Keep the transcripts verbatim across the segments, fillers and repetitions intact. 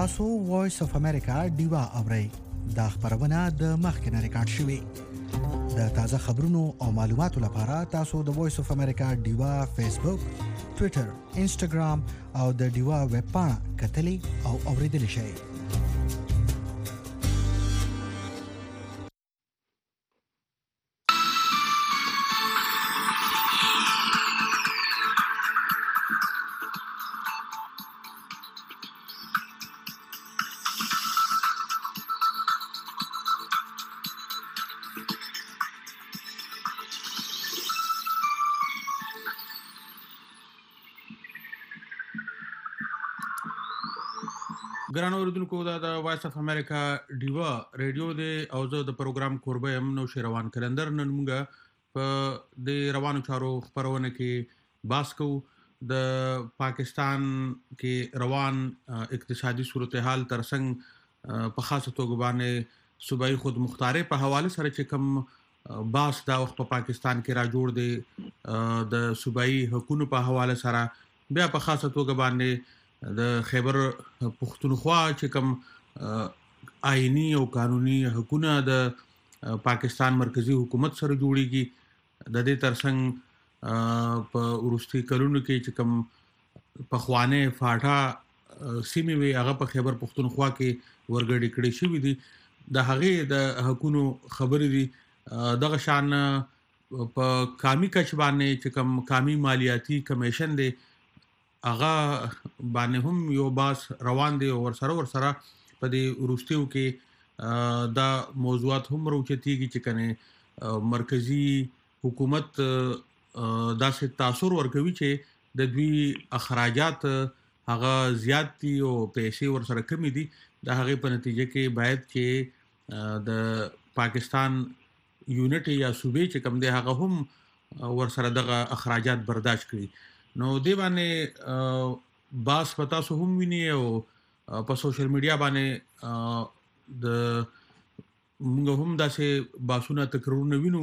تاسو وایس اف امریکا ډیوا اورئ دا خبرونه د مخکنه ریکارډ شوې د تازه خبرونو او معلوماتو لپاره تاسو د وایس اف امریکا ډیوا فیسبوک ټوئیټر انسټاګرام او د ډیوا ویب پاڼه کتلی او اوریدلی شئ. ګرانو اوریدونکو دا د وایس اف امریکا ډیوا ریډیو دی او زه د پروګرام کوربه یم نو شیروان کلندر. نن موږ په د روانو چارو خبرونه کې باس کوو د پاکستان کې روان اقتصادي صورتحال ترڅنګ په خاصه توګه باندې صوبایي خود مختاري په حواله سره چې کوم باس دا وخت په پاکستان کې را جوړ دی د صوبایي حکومت په حواله سره بیا په خاصه توګه باندې د خیبر پختونخوا چې کوم آئینی او قانوني حکومت د پاکستان مرکزی حکومت سره جوړیږي د دې ترڅنګ په ورستي کلونو کې چې کوم پخوانه فاټا سیمې وي هغه په خیبر پختونخوا کې ورګړي کړي شوې دي د هغه د حکومت خبرې دي دغه شان په کامی کچ باندې چې کوم کامی مالیاتی کمیشن دی اغا باندې هم یو باس روان دي او ورسره ورسره په دې ورستیو کې دا موضوعات هم روچتيږي چې کنه مرکزی حکومت داسې تاثیر ورکوي چې د دوی اخراجات هغه زیات دي او پیسې ورسره کمی دي د هغه په نتیجه کې باید چې د پاکستان یونټ یا صوبې چې کوم دی هغه هم ورسره دغه اخراجات برداشت کړي. نو دی باندې باس پتا سو هم ویني او په سوشل میډیا باندې د موږ هم داسې باسونه تکرارونه وینو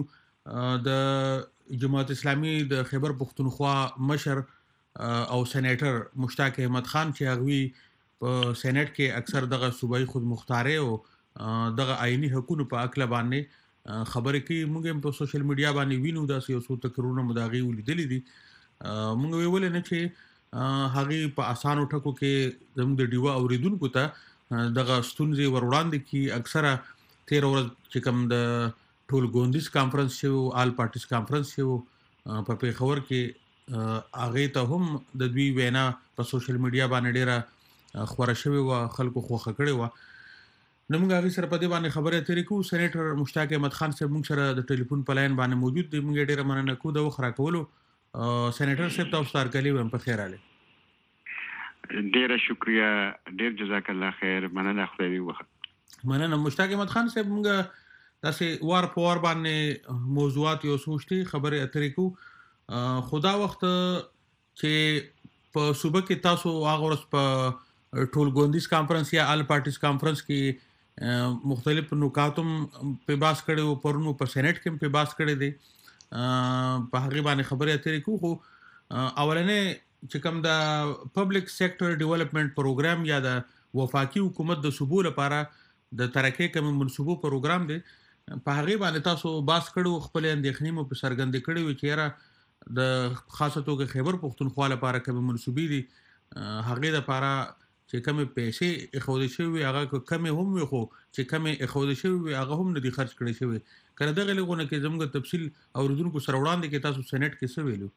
د جماعت اسلامي د خیبر پختونخوا مشر او سېنیټر مشتاق احمد خان چې هغه په سېنات کې اکثر دغه صوبایي خود مختاري او دغه آئینی حکومت په اکل باندې خبرې کوي. موږ هم په سوشل میډیا باندې وینو داسې یو څو تکرارونه مداغي ولیدلې دي. موږ ویول نه چې هغه په اسانو ټکو کې زموږ د ډیوا اوریدونکو ته دغه ستونزې ور وړاندې کی اکثره تیر ورځ چې کوم د ټول ګوندیز کانفرنس شو آل پارټیز کانفرنس شو په پیښور کې هغه ته هم د دوی وینا په سوشل میډیا باندې ډیره خبره شوی و خلکو خوخه کړي و. نو موږ هغه سره په دې باندې خبره اترې کوو. سېنیټر مشتاق احمد خان صاحب موږ سره د ټلیفون په لاین باندې موجود دی. موږ ډیره مننه کوو د وخت راکولو. سېنیټر صاحب تاسو ته کلی وم په خیر علي. ډیره شکریا ډیر جزاک الله خیر مننه خدای وخت مننه. مشتاق احمد خان صاحب موږ داسې وار په وار باندې موضوعات یو سوچتي خبره اترې کوو. خدا وخت چې په صوبه کې تاسو هغه ورځ په ټول ګوندیز کانفرنس یا آل پارټیز کانفرنس کې مختلف نکاتم په باس کړي پرونو په سېنات کې په باس کړي دي په هغه باندې خبره اترې کوو. خو اولنې چې کوم د پبلک سېکټر ډیولپمنٹ پروګرام یا د وفاقي حکومت د صوبو لپاره د ترقې کوم منصوبو پروګرام دی په هغه باندې تاسو باس کړو خپل اندېښنې مو په سرګند کړي و چې را د خاصه توګه خیبر پختونخوا لپاره کوم منصوبې دي هغه لپاره چې کوم پیسې اخوده شوی هغه کم هم وي خو چې کوم اخوده شوی هغه هم نه دي خرج کړي شوی. کله دغه لغونه کې زموږ تفصیل اوریدونکو سره وړاندې کې تاسو سېنات کې څه ویلو؟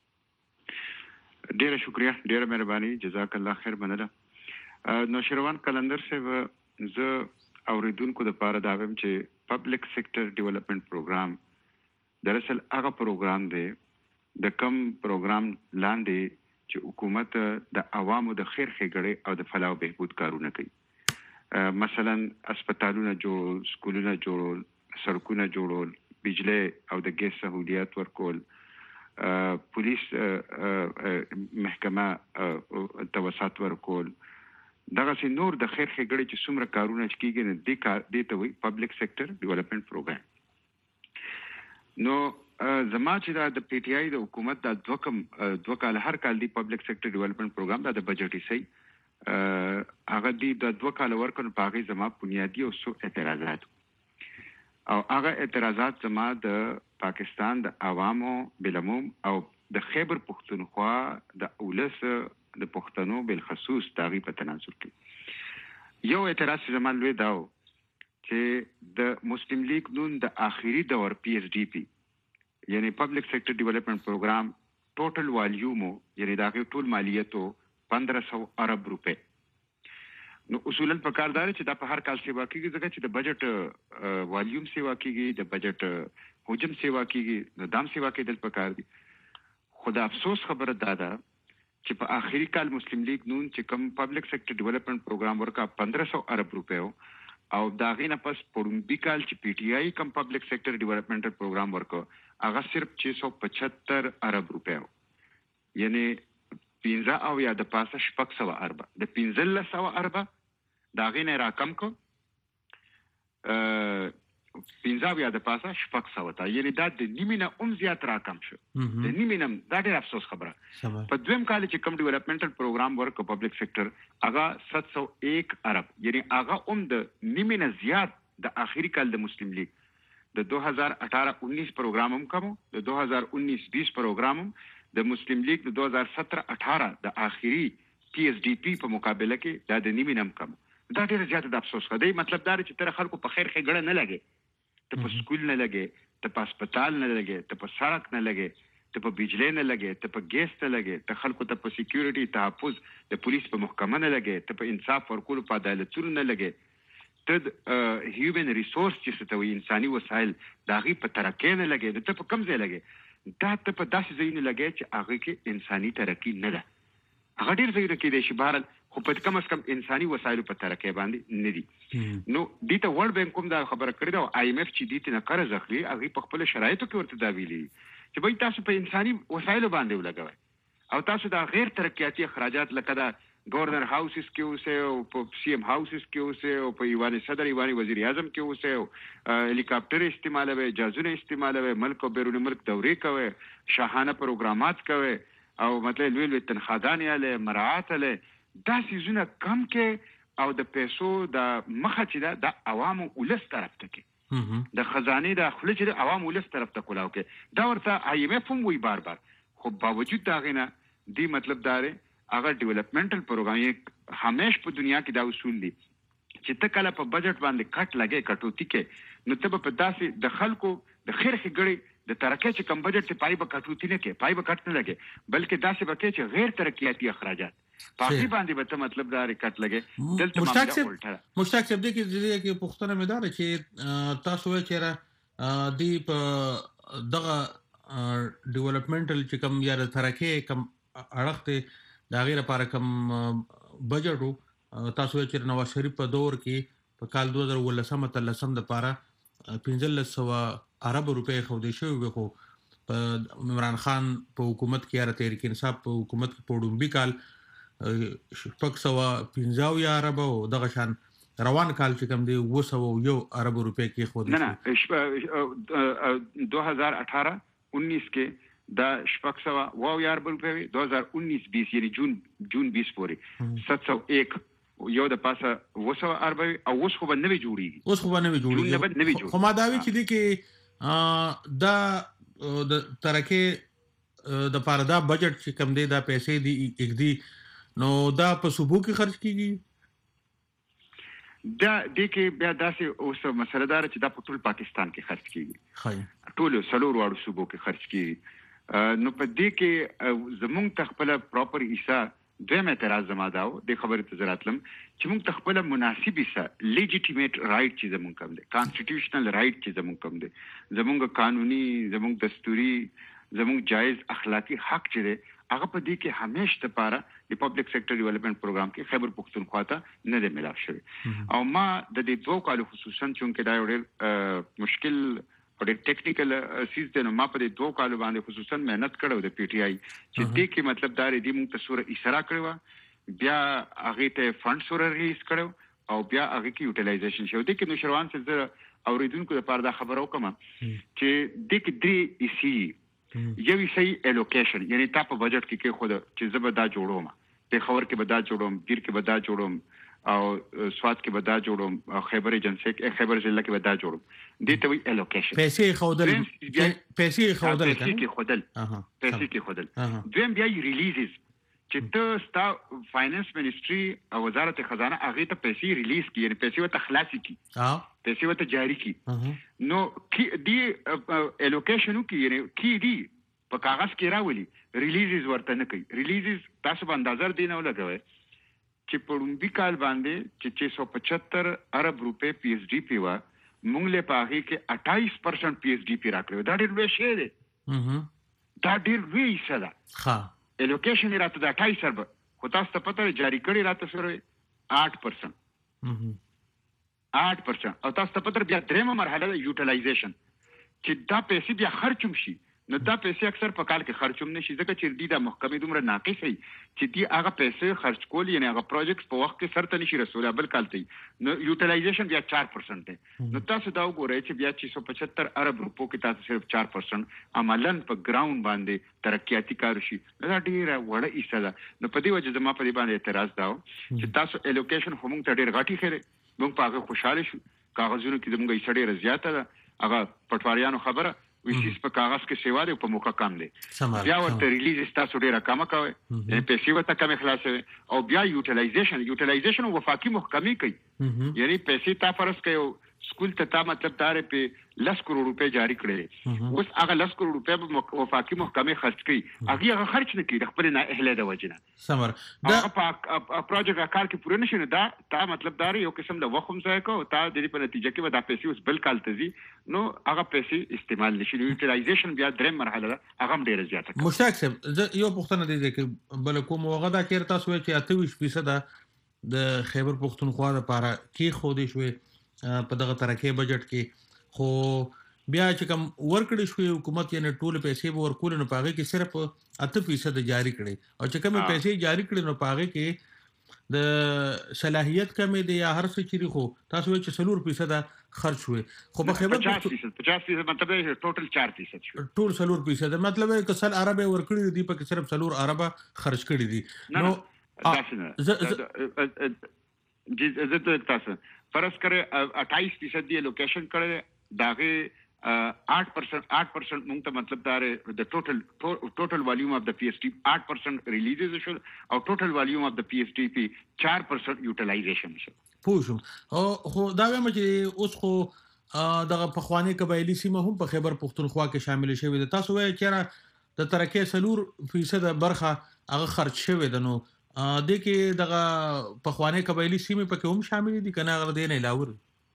ډیره شکریا ډیره مهرباني جزاک الله خیر مننه. نو شیروان کلندر صاحب زه اوریدونکو د پاره دا وایم چې پبلک سېکټر ډیولپمنٹ پروګرام دراصل هغه پروګرام دی د کم پروګرام لاندې چې حکومت د عوامو د خیر ښېګړې او د فلاح او بهبود کارونه کوي. مثلا هسپتالونه جوړول، سکولونه جوړول، سړکونه جوړول، بجلی او د ګیس سہولیات ورکول، پولیس محکمه توسط ورکول، دغه سي نور د خیر ښېګړې چې څومره کارونه کیږي نه دي کار دي ته وي پبلک سېکټر ډیولپمنٹ پروګرام. نو زما چې د پی ټی آی د حکومت د دوه کم دوه کال هر کال دی پبلک سېکټر ډیولپمنٹ پروګرام د بجټ یې هغه د دوه کال ورکړ په هغه زما بنیادی او سو اعتراضات او هغه اعتراضات زما د پاکستان د عوامو بلموم او د خیبر پختونخوا د اولس د پښتنو بل خصوص داغي په تناسب کې یو اعتراض زما لوي داو چې د مسلم لیگ نون د آخري دور پی ایس ډی پی یعنی پبلک سیکټر ډیولپمنٹ پروګرام ټوټل والیوم یعنی داغي ټول مالیتو پندرہ سو ارب روپے نو اصولاً په کاردار چې دا په هر کال سیوا کیږي ځکه چې د بجټ والیوم سیوا کیږي د بجټ حجم سیوا کیږي د دام سیوا کېدل په کار دي خدا افسوس خبره دا ده چې په آخري کال مسلم لیگ نون چې کوم پبلک سیکټر ډیولپمنٹ پروګرام ورکا پندرہ سو ارب روپے او داغې نه پس پړومبي کال چې پی ټی آی کم پبلک سیکټر ډیولپمنٹ پروګرام ورکو هغه صرف چھ سو پچہتر ارب روپے یعنی پینځه او یا د پاسه شپږ سوه اربه د پنځلس سوه اربه د هغې نه راکم کو پنځه او یا د پاسه شپږ سوه ته یعنې دا د نیمې نه هم زیات راکم شو د نیمې نه دا ډېر افسوس خبره په دویم کال چې کوم ډیولپمنټل پروګرام ورک پبلک سیکټر هغه ست سو ایک ارب یعنې هغه هم د نیمې نه زیات د آخري کال د مسلم لیگ د دو هزار اٹھارہ انیس پروګرام هم کمو د دو هزار انیس بیس پروګرام هم د مسلم لیگ د دو هزار سترہ اٹھارہ د آخري پی ایس ډی پی په مقابله کې دا د نیمې نم کم دا ډېر زیات د افسوس خبره دی مطلب دا چې تر خلکو په خیر ښېګړه نه لګي ته په سکول نه لګي ته په هسپتال نه لګي ته په سړک نه لګي ته په بجلی نه لګي ته په ګیس نه لګي ته خلکو ته په سکیورټي تحفظ د پولیس په محکمه نه لګي ته په انصاف ورکولو په عدالتونو نه لګي ته هیومن ریسورس چې څه ته وایي انساني وسایل د هغې په ترقۍ نه لګي ته په کوم ځای لګي دا ته په داسې ځایونه لګی چې هغه کې انساني ترقي نه ده هغه ډېر ځایونه کېدی شي بهرحال خو په کم از کم انساني وسایلو په ترقۍ باندې نه دي نو دې ته ورلډ بینک هم دا خبره کړې ده او آی ایم ایف چې دې ته نه قرض اخلي هغې په خپلو شرایطو کې ورته دا ویلي چې بهی تاسو په انساني وسایلو باندې ولګوئ او تاسو دا غیر ترقیاتي اخراجات لکه دا گورنر هاوسز کې اوسئ او په سی ایم هاوسز کې اوسئ او په ایوان صدر ایوان وزیر اعظم کې اوسئ او هلیکاپټر استعمالوئ جهازونه استعمالوئ ملک او بیرون ملک دورې کوئ شاهانه پروګرامات کوئ او مطلب لوی لوی تنخواګانې هلئ مراعات هلئ دا څیزونه کم کې او د پیسو د مخه چې ده د عوامو ولس طرف ته کې د خزانې د خوله چې د عوامو ولس طرف ته کولاو کې دا ورته آی ایم ایف هم وایي بار بار خو باوجود د هغې نه دې مطلب دا دی هغه ډیولپمنټل پروګرام همیش په دنیا کې دا اصول دي چې ته کله په بجټ باندې کټ لګې کټوتی کې نو ته به په داسې د خلکو د خیر ښېګړې د ترقۍ چې کم بجټ چې پای به کټوتی نه کې پای به کټ نه لګې بلکې داسې به کې چې غیر ترقیاتي اخراجات په هغې باندې به ته مطلب دا کټ لګې دلته مشتاق صاحب دې کې پوښتنه مې دا ده چې تاسو وایئ چې دې په دغه ډیولپمنټل چې کم یا د ترقۍ کم اړخ دی د هغې لپاره کوم بجټ و تاسو وایئ چې نواز شریف په دور کې په کال دوه زره اوولسم اتلسم دپاره پنځلس سوه ارب روپۍ ښودې شوي وې خو په عمران خان په حکومت کې یا تحریک انصاف په حکومت کې په وړومبي کال شپږ سوه پنځه اویا اربه او دغه شان روان کال چې کوم دی اوه سوه یو ارب روپۍ کې ښودې نه دو هزار اٹھارہ انیس کې دا شپږ سوه اویا ارب روپۍ وي دو هزار انیس بیس یعنی جون جون بیس پورې ست سو ایک یو د پاسه اوه سوه اربه وي او اوس خو به نوې جوړېږي اوس خو به نوې جوړېږي خو ما دا وي چې دی کې دا د ترقۍ دپاره دا بجټ چې کوم دی دا پیسې دي اږدي نو دا په صوبو کې خرچ کېږي دا دې کې بیا داسې اوس مسله دا چې دا په ټول پاکستان کې خرچ کېږي ټولو څلورو واړو صوبو کې خرچ کېږي نو په دې کې زمونږ ته خپله پراپر حصه دویم اعتراض زما دا و دې خبرې ته زه راتلم چې موږ ته خپله مناسب حصه لیجیټیمیټ رایټ چې زمونږ کوم دی کانسټیټیوشنل رایټ چې زمونږ کوم دی زمونږ قانوني زمونږ دستوري زمونږ جایز اخلاقي حق چې دی هغه په دې کې همیش دپاره د پبلک سیکټر ډیولپمنټ پروګرام کې خیبر پښتونخوا ته نه دی میلاو شوی او ما د دې دوو کالو خصوصا چونکې دا یو ډېر مشکل او ډېر ټیکنیکل سیز دی نو ما په دې دوو کالو باندې خصوصا محنت کړی د پی ټي آی چې دې کې مطلب دا دی موږ ته سوره اسرا کړې وه بیا هغې ته فنډ سوره ریلیز کړی او بیا هغې کې یوټیلایزیشن شوی دې کې نوشروان صاحب زه اورېدونکو دپاره دا خبره وکړم چې دې کې درې حصې یو حصه یې الوکیشن یعنې تا په بجټ کې کېښوده چې زه به دا جوړوم پیښور کې به دا جوړوم، پیر کې به دا جوړوم او سوات کې به دا جوړوم او خیبر ایجنسی کې خیبر ضلع کې به دا جوړوم. دې ته وایي الوکیشن. پیسې خودل پیسې خودل پیسې کې خودل پیسې کې خودل. دویم بیا ریلیزز چې ته ستا فاینانس منسټري او وزارت خزانه هغه ته پیسې ریلیز کړي، یعنی پیسې وته خلاصي کړي، پیسې وته جاری کړي. نو دی الوکیشن کې یعنی کې دی په کاغذ کې راولي، ریلیزز ورته نه کوي. ریلیزز تاسو باندې اندازه دی نه لګوي چې په لومبي کال باندې چې چھ سو پچہتر ارب روپے پی ایس ڈی پی وا مونږ له پاغي کې اٹھائیس پرسنٹ پی ایس ڈی پی راکړو. دا ډېر لوی شی دی، دا ډېر لوی څه ده. ها الوکیشن راته د اٹھائیس ارب خو تاسو ته پته جاری کړی راته سره آٹھ پرسنٹ آٹھ پرسنٹ او تاسو ته پته بیا درېمه مرحله د یوټیلایزیشن چې دا پیسې بیا خرچوم شي. نو دا پیسې اکثر په کال کې خرچوم نشي ځکه چې دی د محکمې دومره ناقص وي چې دی هغه پیسې خرچ کول یعنی هغه پروجیکټ په وخت کې سرته نشي رسولای بل کال ته. نو یوټیلایزیشن بیا چار پرسنٹ دی. نو تاسو دا وګورئ چې بیا چھ سو پچہتر ارب روپو کې تاسو صرف چار پرسنٹ عملاً په ګراوند باندې ترقیاتي کار شي. دا ډیره وړه ایسه ده. نو په دې وجه زما په دې باندې اعتراض دا چې تاسو الوکیشن هم ته ډیر غټي خره موږ په هغه خوشاله شو. کاغذونو کې زموږ ایسه ډیره زیاته ده. هغه پټواریانو خبره ویسیس په کاغذ کې سیوا دی او په موقع کم دی. بیا ورته ریلیز تاسو ډیره کم کوي، یعنی پیسې ورته کم خلاصوي. او بیا یوټیلایزیشن یوټیلایزیشن وفاقي محکمې کوي، یعنی پیسې تا فرض کوي سکول ته تا مطلب دار په لس کروڑ روپے جاری کړي، اوس هغه لس کروڑ روپے په وفاقي محکمې خرچ کوي، هغه هغه خرچ نه کوي خپل نه اهله د وجنه. سمر دا په پروجیکټ کار کې پوره نشي. دا تا مطلب دار یو قسم د وخت هم ځای کو تا د دې په نتیجه کې ودا پیسې اوس بل کال تزي نو هغه پیسې استعمال نشي. یوټیلایزیشن بیا درې مرحله ده، هغه ډیره زیاته. مشتاق صاحب یو پوښتنه دي چې بل کوم وغه دا کېر تاسو چې اته ویشت فیصد د خیبر پښتونخوا لپاره کې خو دې شوي په دغه ترکه بجټ کې، خو بیا چې کوم ورکړی شوی حکومت یعنی ټول پیسې به ورکول نو پاغه کې صرف اته فیصد جاری کړي او چې کوم پیسې جاری کړي نو پاغه کې د صلاحیت کمې دی یا هر څه چیرې خو تاسو چې سلور فیصد خرج شوی، خو په خیبر پچاس فیصد پچاس فیصد مطلب ټوټل چار فیصد شو، ټول سلور فیصد مطلب که سل عربه ورکړي دي په صرف سلور عربه خرج کړي دي. نو ز ز ز تاسو فرض کړئ اٹھائیس فیصد دی لوکیشن کړي داغه آٹھ پرسنٹ آٹھ پرسنٹ مونږ ته مطلب دا د ټوټل ټوټل والیوم اف د پی ایس ټی آٹھ پرسنٹ ریلیزز شو او ټوټل والیوم اف د پی ایس ټی پی چار پرسنٹ یوټیلایزیشن شو. پوښوم او خو دا وایم چې اوس خو دغه پخوانی قبایلی سیمه هم په خیبر پښتونخوا کې شامل شوی ده. تاسو وایي چې د ترکه سلور فیصد برخه هغه خرج شوی ده، نو د کې دغه پخوانی قبایلی سیمه پکې هم شامل دي کنه غره دی نه علاوه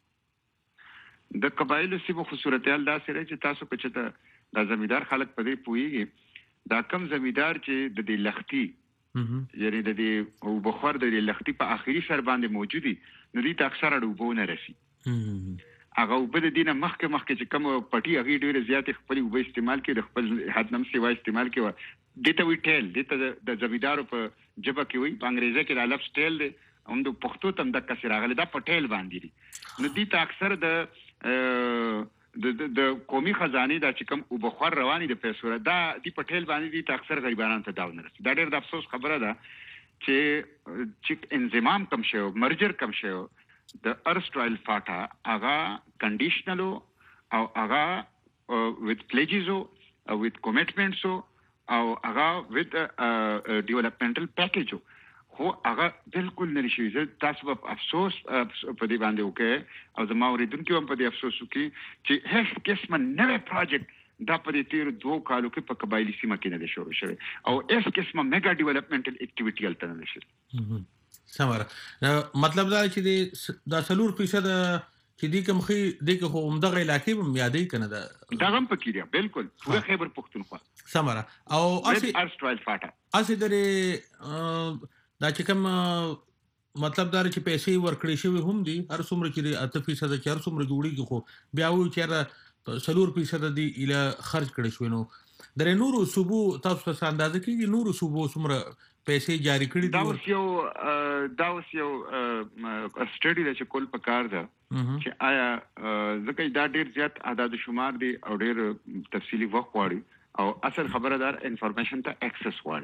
د قبایلو سیمو خصوصیتال دا سره چې تاسو په چته د زمیدار خلک په دې پويږي دا کم زمیدار چې د دې لختي یعنی د دې او بخور د دې لختي په اخیری سر باندې موجودي نو دې ته اکثره ډوبونه رسی هغه په دې نه مخکې مخکې چې کوم پټي هغه ډیره زیات خپل وب استعمال کې د خپل حدنم سیوا استعمال کې دته وی ټیل دته د زمیدارو په جبه کې وی په انګریزي کې د لفظ ټیل دی هم د پښتو تم د کسر راغلی دا په ټیل باندې دي. نو دې ته اکثر د د د قومي خزانه دا چې کوم او بخور رواني د پیسو دا دی په ټیل باندې دي ته اکثر غریبانو ته داو نه رسي. دا ډېر د افسوس خبره ده چې چې انضمام کم شو مرجر کم شو د ارسټرایل فاټا هغه کنډیشنل او هغه وذ پلیجز او وذ کمیټمنټس او هغه وذ ډیولپمنټل پیکیج خو هغه بالکل نه شي. تاسو په افسوس په دې باندې وکړي او زما اوریدونکو هم په دې افسوس وکړي چې هیڅ قسمه نوې پروجیکټ دا په دې تیر دوه کالو کې په قبایلی سیمه کې نه شروع شوی او هیڅ قسمه میگا ډیولپمنټل اکټیویټي الته نه شي. سمره مطلب دا چې دا سلور فیصد چې دې کوم خي دې کې خو همدغه علاقې هم یادې کنه دا دا هم پکې دی بالکل پوره خیبر پښتونخوا سمره او اسی ارسټرایل فاټا اسی درې دا چې کوم مطلب دا چې پیسې ورکړې شوی هم دي هر څومره چې اته فیصد چې هر څومره جوړیږي خو بیا وایي چې سلور فیصد دی اله خرج کړی شوی. نو درې نورو صوبو تاسو ته اندازه کیږي نورو صوبو څومره پیسې جاری کړي دي؟ دا اوس یو دا اوس یو سټډي ده چې کول پکار ده چې آیا ځکه دا ډیر زیات اعداد شمار دي او ډیر تفصیلی وخت غواړي او اصل خبردار انفارمیشن ته اکسس غواړي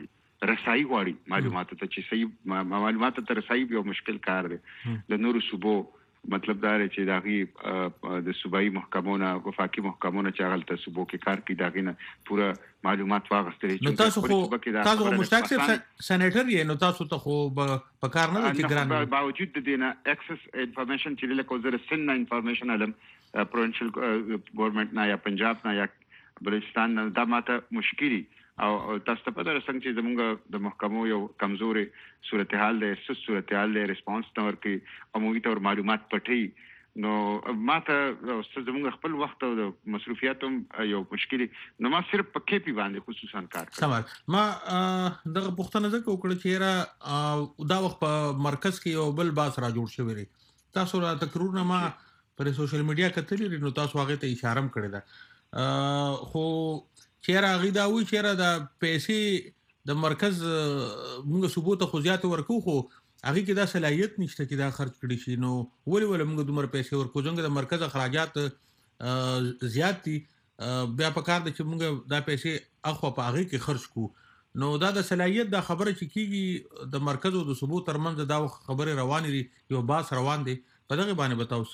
رسایي غواړي معلوماتو ته چې صحیح معلوماتو ته رسایي یو مشکل کار دی د نورو صوبو مطلب دا دی چې داغي د صوبایي محکمونو وفاقي محکمونو چې هغه ته صوبو کې کار کوي داغي نه پوره معلومات واغستل نو تاسو خو تاسو مشتاق صاحب سېنیټر یې نو تاسو ته خو په کار نه چې ګران باوجود د دې نه اکسس انفارمیشن چې له کوزر سن نه انفارمیشن علم پروینشل ګورنمنت نه یا پنجاب نه یا بلوچستان نه دا ماته مشکلی او تاسو ته پته راځي چې زموږ د محکمو یو کمزوري صورتحال دی سست صورتحال دی ریسپانس نور کې عمومي تور معلومات پټي نو ماته زموږ خپل وخت او مصروفیات یو مشکلی نو ما صرف په کې پی باندې خصوصا کار کوم ما دغه پوښتنه زکه وکړه چې را دا وخت په مرکز کې یو بل باس را جوړ شوی دی تاسو را تکرورونه ما پر سوشل میډیا کتلې نو تاسو هغه ته اشاره هم کړې ده خو چیرې هغه دا وی چیرې د پیسې د مرکز موږ ثبوت خو زیات ورکو خو هغه کې دا صلاحیت نشته چې دا خرج کړي شي نو ولې ولې موږ دومره پیسې ورکو څنګه د مرکز اخراجات زیات دي بیا په کار د چې موږ دا پیسې اخو په هغه کې خرج کو نو دا د صلاحیت د خبره چې کیږي د مرکز او د ثبوت ترمنځ دا خبره روان دي یو باس روان دي په دغه باندې بتاو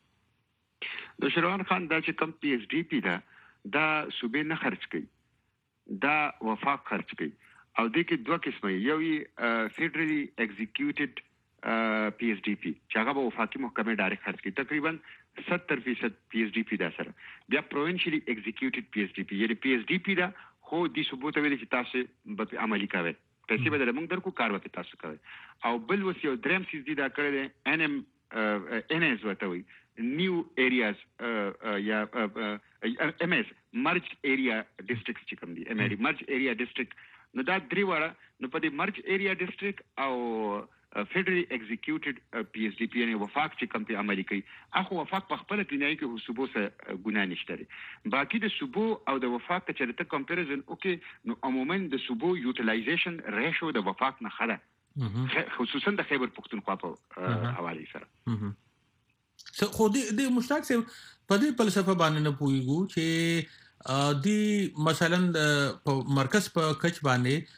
سوې د شروان خان دا چې کم پی ایچ ډی پی دا دا صوبې نه خرج کوي دا وفاق خرج کوي او د کې دوه قسمه یو یې فیډرلی ایگزیکیوټډ پی ایچ ډی پی چې هغه په وفاقي محکمې ډایرکټ خرج کوي تقریبا ستر فیصد پی ایچ ډی پی دا سره بیا پروینشلی ایگزیکیوټډ پی ایچ ډی پی یعنی پی ایچ ډی پی دا خو د ثبوت ویل چې تاسو به عملی کوي پیسې بدل موږ درکو کار وکړي تاسو کوي او بل وس یو دریم سیس دی دا کړی دی ان ام ان اس وته وي نیو ایریاز یا ام اس مرج ایریا ډیسټریکټ چې کوم دي ام اری مرج ایریا ډیسټریکټ نو دا درې وړه نو په دې مرج ایریا ډیسټریکټ او فیډرلی ایگزیکیوټډ پی ایچ ډی پی یعنی وفاق چې کوم په عملی کوي اخو وفاق په خپل کلینای کې صوبو سره ګنا نشته لري باقي د صوبو او د وفاق ته چرته کمپیریزن اوکي نو عموما د صوبو یوټیلایزیشن ریشو د وفاق نه خره خصوصا د خیبر پختونخوا په حواله سره خو دې مشتاق صاحب په دې فلسفه باندې نه پويګو چې دی مثلا په مرکز په کچ باندې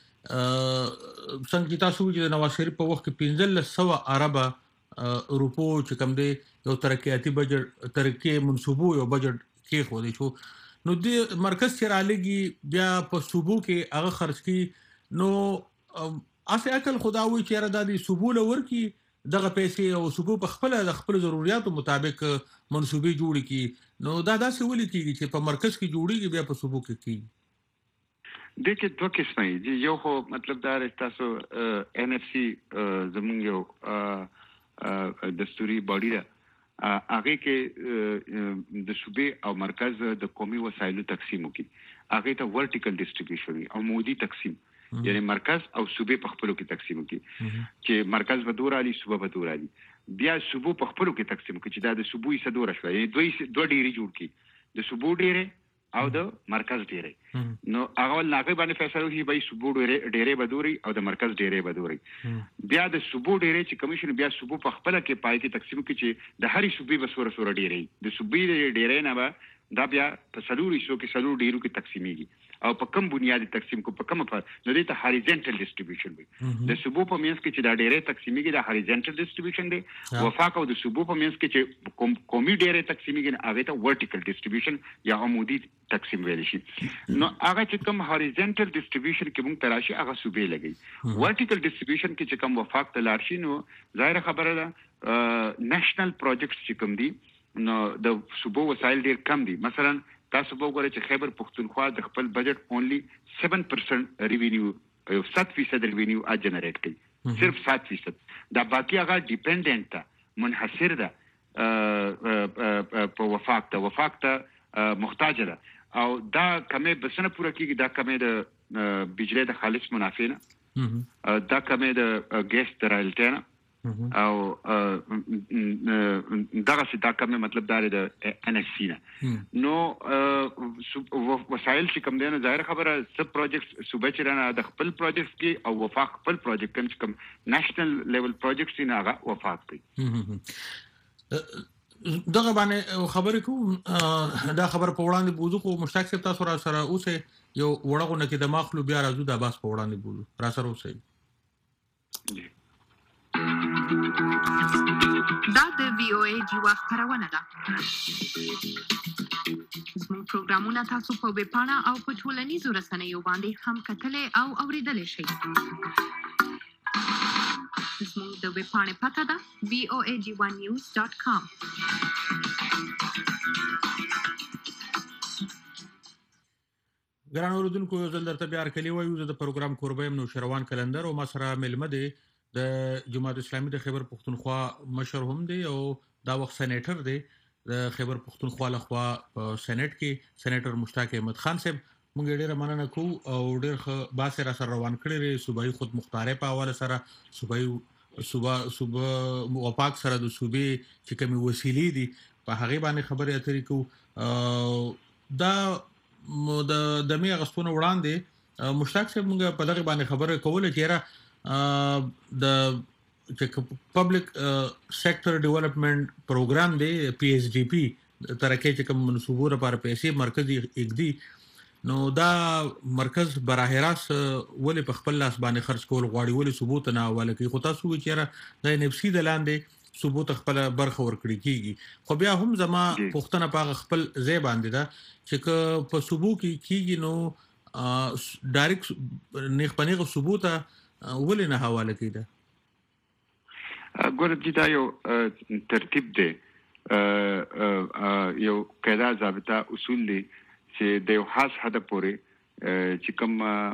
څنګه تاسو چې نواز شریف په وخت کې پنځه سو اربه روپو چې کوم دی یو ترقیاتي بجټ ترقی منصوبو یو بجټ کې خو دی شو نو د مرکز چې را لګي بیا په صوبو کې هغه خرج کی نو اسه عقل خداوي چې را د صوبو لور کې دغه پیسې او صوبو په خپل د خپل ضرورتو مطابق منصوبې جوړ کی نو دا داسې ولې کیږي چې په مرکز کې جوړیږي بیا په صوبو کې کیږي د کې دوه قسمه دي یو خو مطلب دا تاسو ان اف سی زمونږ یو دستوري باډي ده هغه کې د صوبې او مرکز د قومي وسایلو تقسیم وکي هغه ته ورټیکل ډیسټریبیوشن او مودي تقسیم یعنی مرکز او صوبې په خپلو کې تقسیم کی چې مرکز به دور علي صوبه به دور علي بیا صوبو په خپلو کې تقسیم کی چې دا د صوبې څخه دور شوی یعنی دوی دوه ډیری جوړ کی د صوبو ډیره او د مرکز ډیره نو هغه لاغه باندې فیصله وکړي به صوبو ډیره ډیره بدوري او د مرکز ډیره بدوري بیا د صوبو ډیره چې کمیشن بیا صوبو په خپل کې پای کې تقسیم کی چې د هرې صوبې بسوره سوره ډیره د صوبې ډیره نه به دا بیا په سلوري شو کې سلور ډیرو کې تقسیمېږي او په کوم بنیادی تقسیم کو په کوم په نو دې ته هاریزنټل ډیسټریبیوشن وي د صوبو په منځ کې چې دا ډیره تقسیمېږي دا هاریزنټل ډیسټریبیوشن دی وفاق او د صوبو په منځ کې چې قومي ډیره تقسیمېږي هغه ته ورټیکل ډیسټریبیوشن یا عمودي تقسیم ویل شي نو هغه چې کوم هاریزنټل ډیسټریبیوشن کې موږ تراشي هغه صوبې لګي ورټیکل ډیسټریبیوشن کې چې کوم وفاق ته لاړ شي نو ظاهر خبره ده نېشنل پروجیکټس چې کوم دي نو د صوبو وسایل ډیر کم دي مثلا تاسو وګورئ چې خیبر پختونخوا د خپل بجټ اونلی سیون پرسنٹ ریوینیو یو سات فیصد ریوینیو ا جنریټ کوي صرف سات فیصد دا باقي هغه ډیپندنت ده منحصر ده په وفاق ته وفاق ته محتاج ده او دا کمه بسنه پوره کیږي دا کمه د بجلی د خالص منافع نه دا کمه د ګیس د رایلټي او دغه څه دا کومه مطلب دا د ان اس سی نه نو وسایل چې کوم دی نو ظاهر خبره سب پروجیکټس صوبې چې رانه د خپل پروجیکټس کې او وفاق خپل پروجیکټ کوم نېشنل لیول پروجیکټس نه هغه وفاق کوي دغه باندې خبرې کوم دا خبر په وړاندې بوزو خو مشتاق صاحب تاسو را سره اوسه یو وړغونه کې د ماخلو بیا راځو د باس په وړاندې بوزو را سره اوسه دا د وی او ای جیوا خبرونه ده زموږ پروګرامونه تاسو په ویب پاڼه او په ټولنیزو رسنیو باندې هم کتلای او اوریدلای شئ زموږ د ویب پاڼې پته ده وی او ای جی ون نیوز ډاټ کام. ګران اوریدونکو یو ځل درته بیا هرکلی وایو زه د پروګرام کوربه یم نوشیروان کلندر او ما سره میلمه دی د جماعت اسلامي د خیبر پښتونخوا مشر هم دی او دا وخت سېنیټر دی د خیبر پښتونخوا لخوا په سېنات کې سېنیټر مشتاق احمد خان صاحب موږ ډیره مننه کوو او ډیر باسه را سره روان کړی لري صوبایي خود مختارې په حواله سره صوبایي صوبا صوبا موافق سره د صوبې چې کومي وسیلې دي په هغه باندې خبرې اترې کوو دا د د می غستونه وړاندې مشتاق صاحب موږ په دغه باندې خبره کوله چې را د پبلک سېکټر ډیولپمنٹ پروګرام دی پی ایس ډی پی ترکه چې کوم منصوبو لپاره پیسې مرکزی اقدي نو دا مرکز براه راست ولې په خپل لاس باندې خرج کول غواړي ولې ثبوت نه حواله کوي خو تاسو چې را د نفسي د لاندې ثبوت خپل برخه ورکړي کیږي خو بیا هم زما پښتنه په خپل ځای باندې دا چې په ثبوت کې کیږي نو ډایرکټ نه خپنه ثبوت ولې نه حواله کیده ګور دي دا یو ترتیب دی یو قاعده ضابطه اصول دي چې د یو خاص هدف پورې چې کوم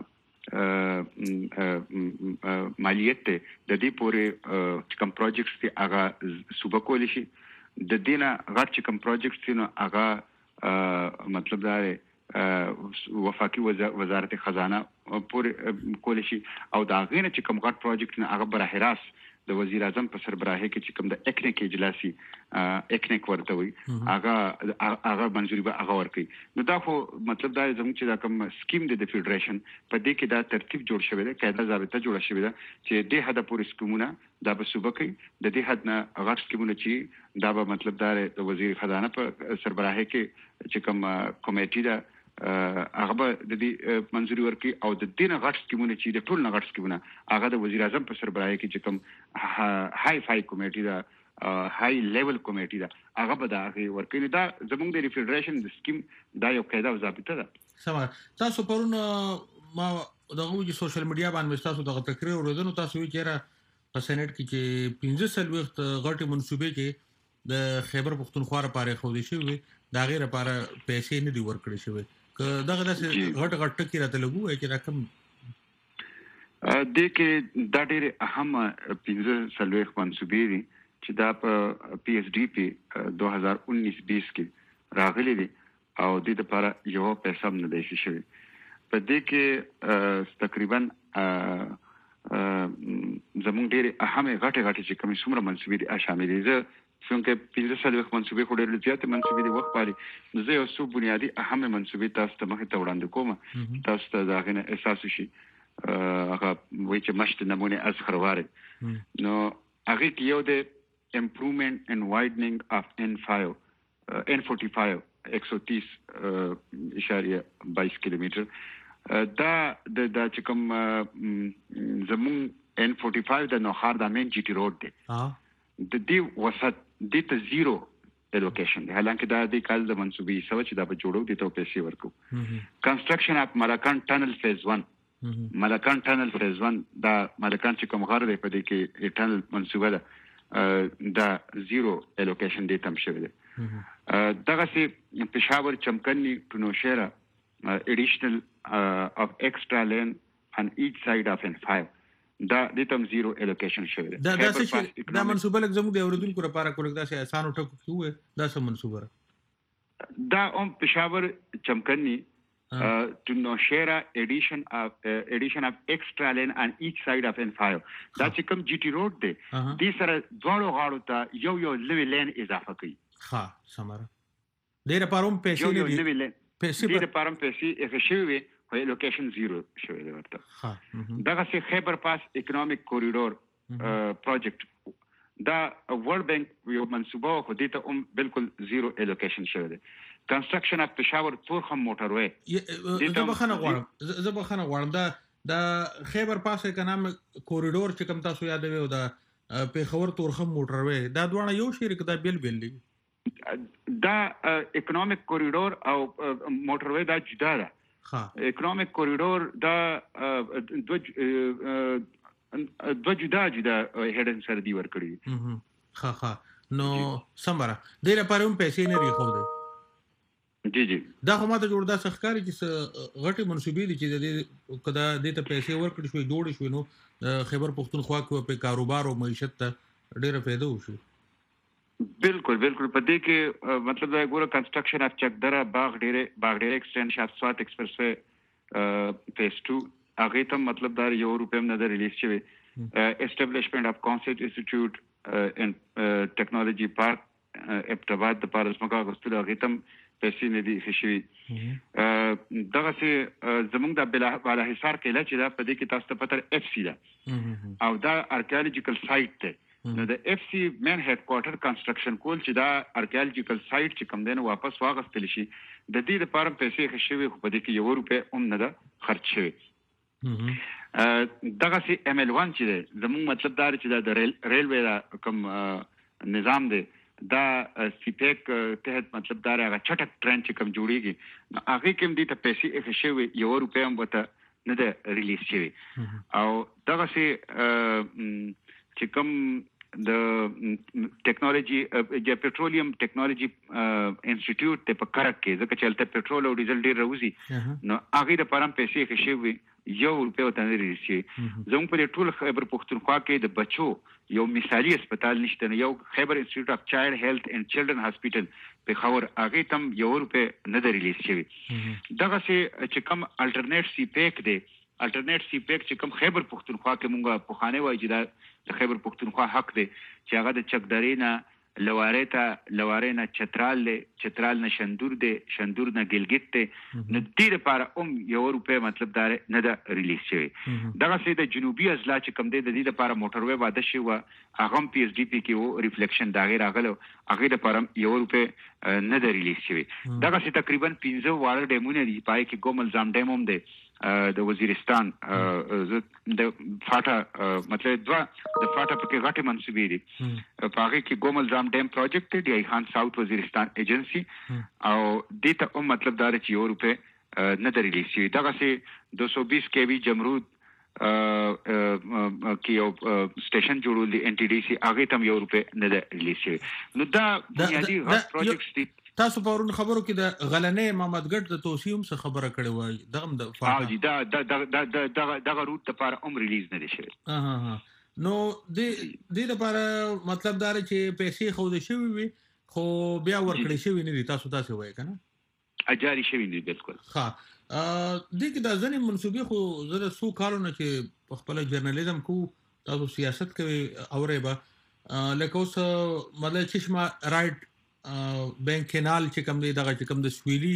مالیت ته د دې پورې چې کوم پروجیکټس دي هغه صوبه کولی شي د دینه غټ چې کوم پروجیکټس دي نو هغه مطلب دا وفاقي وزارت خزانه پورې کولی شي او دا غینه چې کوم غټ پروجیکټ نه هغه براه راست د وزیر اعظم په سربراهي کې چې کوم د اکنیک اجلاسي اکنیک ورته وي هغه هغه منځوري به هغه ورکي نو دا خو مطلب دا زموږ چې دا کوم سکیم دی د فدریشن په دې کې دا ترتیب جوړ شوی دی قاعده ضابطه جوړه شوی ده چې د هدا پورې سکیمونه دا به صوبه کوي د دې حد نه هغه سکیمونه چې دا به مطلب دا د وزیر خزانه په سربراهي کې چې کوم کمیټې دا هغه به د دې منځوري ورکړي او د دینه غټ سکیمونه چې د ټول نه غټ سکیمونه هغه د وزیر اعظم په سربراهي کې چې کوم هاي فای کمیټې دا هاي لیول کمیټې دا هغه به دا ورکړي دا زموږ د فدریشن د سکیم دا یو قاعده او ضابطه ده سم تاسو پرون ما دغه چې سوشل میډیا باندې تاسو دغه تقریر ورودنو تاسو یې چیرې په سېنات کې چې پنځه سل وخت غټي منصوبې کې د خیبر پښتونخوا لپاره خو دي شوی دا غیر لپاره پیسې نه دی ورکړي شوی که دغه داسې غټ غټ ټکی راته لګو چې رقم د کې دا ډېر اهم پنځه سلويخ منصوبې دي چې دا په پی ایس ډی پی دو هزار انیس بیس کې راغلي دي او د دې لپاره یو پیسې هم نه دی شوی په دې کې تقریبا زموږ ډېر اهم غټ غټ چې کوم څومره منصوبې دي شامل دي څنګه پنځه سلويخ منصوبې خو ډېر زیات منصوبې دي وخت پاري زه یو څو بنیادی اهم منصوبې تاسو ته مخه ته وړاندې کوم تاسو ته دا غنه احساس شي هغه وایي چې مشت نمونه از خرواره نو هغه کې یو د improvement and widening of ان فایو ان فورټي فایو ایک سو تیس اشاریه بایس کیلومتر دا د چې کوم زمون ان فورټي فایو د نوخار د مین جی ټی روډ دی د دې وسط د ته زیرو الوکیشن دی حالانکه دا د کال د منصوبې سوچ دا به جوړو دي ته پیسې ورکو کنستراکشن اف ملکان ټنل فیز ون ملکان ټنل فیز ون دا ملکان چې کوم غر دی په دې کې ټنل منصوبه ده دا زیرو الوکیشن دی تم شوی دی دغه سي پېښور چمکني ټونوشيرا اډیشنل اف ایکسترا لین on each side of ان فایو دا د تم زیرو الوکیشن شوی دی دا څه دا منصوبه لکه زموږ د اوریدونکو لپاره کولګ دا سه آسان ټکو کیوه دا څه منصوبه دا ام پېښور چمکني ټونوشيرا اډیشن اف اډیشن اف ایکسترا لین on each side of ان فایو دا چې کوم جی ټی روډ دی د سره دواړو غاړو ته یو یو لوي لین اضافه کوي ها سمره ډېر پاروم پیسې دی پیسې ډېر پاروم پیسې اخ شوی وي لوکیشن زیرو شوی دی ورته ها دغه سي خیبر پاس اکونومیک کوریډور پروجیکټ دا ورلد بانک یو منصوبه خو دې ته هم بالکل زیرو الوکیشن شوی دی. کنسټرکشن اف پېښور تورخم موټروي زه بخنه غواړم زه بخنه غواړم دا د خیبر پاس اکونامک کوریډور چې کوم تاسو یادوي او دا پېښور تورخم موټروي دا دوه یو شریک دا بیل بیل دي. دا اکونامک کوریډور او موټروي دا جدا ده. ها اکونامک کوریډور دا دوه دوه جدا جدا هډن سر دی ور کړی. ها ها نو سمره دې لپاره هم پیسې نه ریخو دي. جی جی دا خو ماته جوړ دا سخکاري چې غټي منسوبې دي چې د کدا دې ته پیسې ورکړي شوې جوړ شوې نو خیبر پختونخوا کې په کاروبار او معیشت ته ډېر فائدہ وشي. بالکل بالکل په دې کې مطلب دا ګوره کنسټرکشن اف چکدره باغ ډېر باغ ډېر ایکسټنشن اف سوات ایکسپرس وے فیز ټو هغه ته مطلب دا یو روپیم نه ریلیز شوی. اسټابلیشمنت اف کانسپټ انسټیټیوټ ان ټیکنالوژي پارک ابتباد د پارس مکا غستل هغه ته پیسې نه دي شوی. دغه سي زمونږ د بلا والا حصار کې چې دا په دې کې تاسو ته پته اف سی دا او دا آرکیالوجیکل سایت دی. نو د اف سی مین هډ کوارټر کنسټرکشن کول چې دا آرکیالوجیکل سایت چې کوم دنه واپس واغستل شي د دې لپاره پیسې خښوي خو په دې کې یو روپے هم نه ده خرچ شوی. دغه سي ام ال واحد چې زموږ مطلب دا چې دا د ریل ریلوی کوم نظام دی دا سی پیک تحت مطلب دا هغه چټک ټرین چې کوم جوړیږي نو هغه کوم دي ته پیسې خښوي یو روپے هم وته نه ده ریلیز شوی. او دغه سي چې کوم د ټیکنالوژي د پېټرولیم ټیکنالوژي انسټیټیوټ ته په کرک کې ځکه چې هلته پېټرول او ډیزل ډیر راوځي نو هغه د پرم پیسې خښوي یو روپے وته نه ریلیز شي. زموږ په ټول خیبر پختونخوا کې د بچو یو مثالی هسپتال نشته نه. یو خیبر انسټیټیوټ اف چایلډ هیلث اینڈ چلډرن هاسپټل په خور هغه تم یو روپے نه د ریلیز شوی. دغه چې کوم الټرنیټ سی پیک دی الټرنیټ سی پیک چې کوم خیبر پختونخوا کې مونږه په خانه وای چې دا د خیبر پختونخوا حق دی چې هغه د چکدرینا لواره ته لواره نه چترال له چترال نه شندور دی شندور نه ګلګت ته نو دې لپاره هم یو روپے مطلب دا نه دا ریلیز شوی. دغه سي د جنوبي اضلاع چې کوم دی د دې لپاره موټروي واده شي و هغه پی ایچ ډی پی کې وو ریفلیکشن دا غیر اغلو هغه لپاره یو روپے نه دا ریلیز شوی. دغه سي تقریبا پنځه واړه ډیمونه دي پای کې ګومل زام ډیم هم دی د وزیرستان د فاټا مطلب دوا د فاټا په کې غټه منسوبې دي په هغه کې ګومل زام ډیم پروجیکټ دی خان ساوث وزیرستان ایجنسی او دې ته مطلب دا چې یو روپے نه د ریلیز شي. دغه سي دو سو بیس کے وی جمرود کې یو سټیشن جوړول دي ان ټي ډي سي هغه ته یو روپے نه د ریلیز شي. نو دا بنیادی غټ پروجیکټس دي. تاسو پرون خبرو کې د غلنې محمد ګډ د توسيوم څخه خبره کړې وای دغه د فاجي دا د د د دغه روټ لپاره هم ریلیز نه دي شوی. ها ها نو د دې لپاره مطلب دا چې پیسې خو د شوی وي خو بیا ورکړې شوی نه دي تاسو تاسو وای کنه اجاري شوی نه بالکل. ها د دې د ځنې منسوبې خو زره سو کارونه چې خپل جرنالیزم کو تاسو سیاست کوي اورې به لکه اوس مطلب چشمه رائټ بینک کینال چې کوم دی دغه چې کوم د سویلي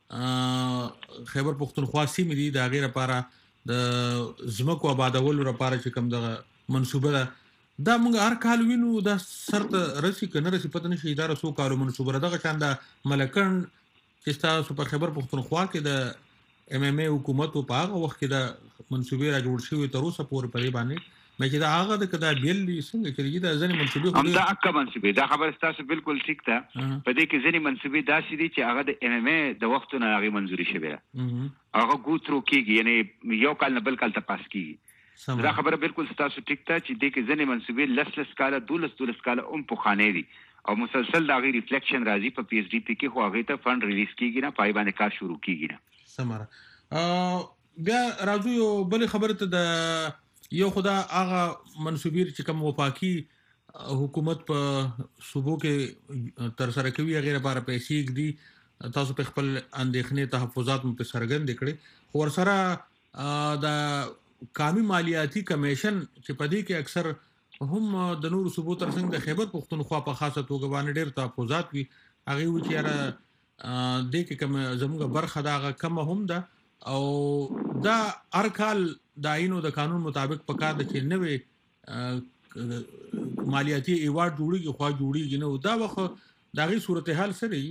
خیبر پختونخوا سیمې دي د غیر لپاره د زمکو آبادولو لپاره چې کوم دغه منصوبه ده دا موږ هر کال وینو دا سرته رسی کنه رسی پته نشي اداره سو کارو منصوبه دغه چاند ملکن چې تاسو په خیبر پختونخوا کې د ام ام ای حکومت په هغه وخت کې د منصوبه را جوړ شوی تر اوسه پورې پرې باندې مې چې دا هغه د کدا بیل څنګه چې دا ځنې منصوبې خو دا اکه منصوبې دا خبر تاسو بالکل ټیک ده. په دې کې ځنې منصوبې داسې دي چې هغه د ام ام ای د وختونو هغه منځوري شوی هغه ګوترو کېږي یعنی یو کال نه بل کال ته پاس کېږي. دا خبره بالکل تاسو ټیک ده چې دې کې ځنې منصوبې لس لس کاله دولس دولس کاله هم په خانه دي او مسلسل دا غي ریفلیکشن راځي په پی ایچ ډی پی کې خو هغه ته فند ریلیز کېږي نه پای باندې کار شروع کېږي نه. سماره بیا راځو یو بل خبره ته د یو خدا هغه منسوبیر چې کوم وفاقي حکومت په صوبو کې تر سره کوي غیر لپاره پیسې دي تاسو په خپل اندېښنې تحفظات مو په سرګند کړي خو سره د قومي مالیاتي کمیشن چې په دې کې اکثر هم د نور صوبو تر څنګ د خیبر پختونخوا په خاصه توګه باندې ډېر تحفظات وي هغه و چې را دې کې کوم زموږ برخه دا کم هم ده او دا هر کال د آئین او د قانون مطابق پکار د چې نوې مالیاتي ایوارډ جوړیږي خو جوړیږي نو دا وخت دغه صورتحال سره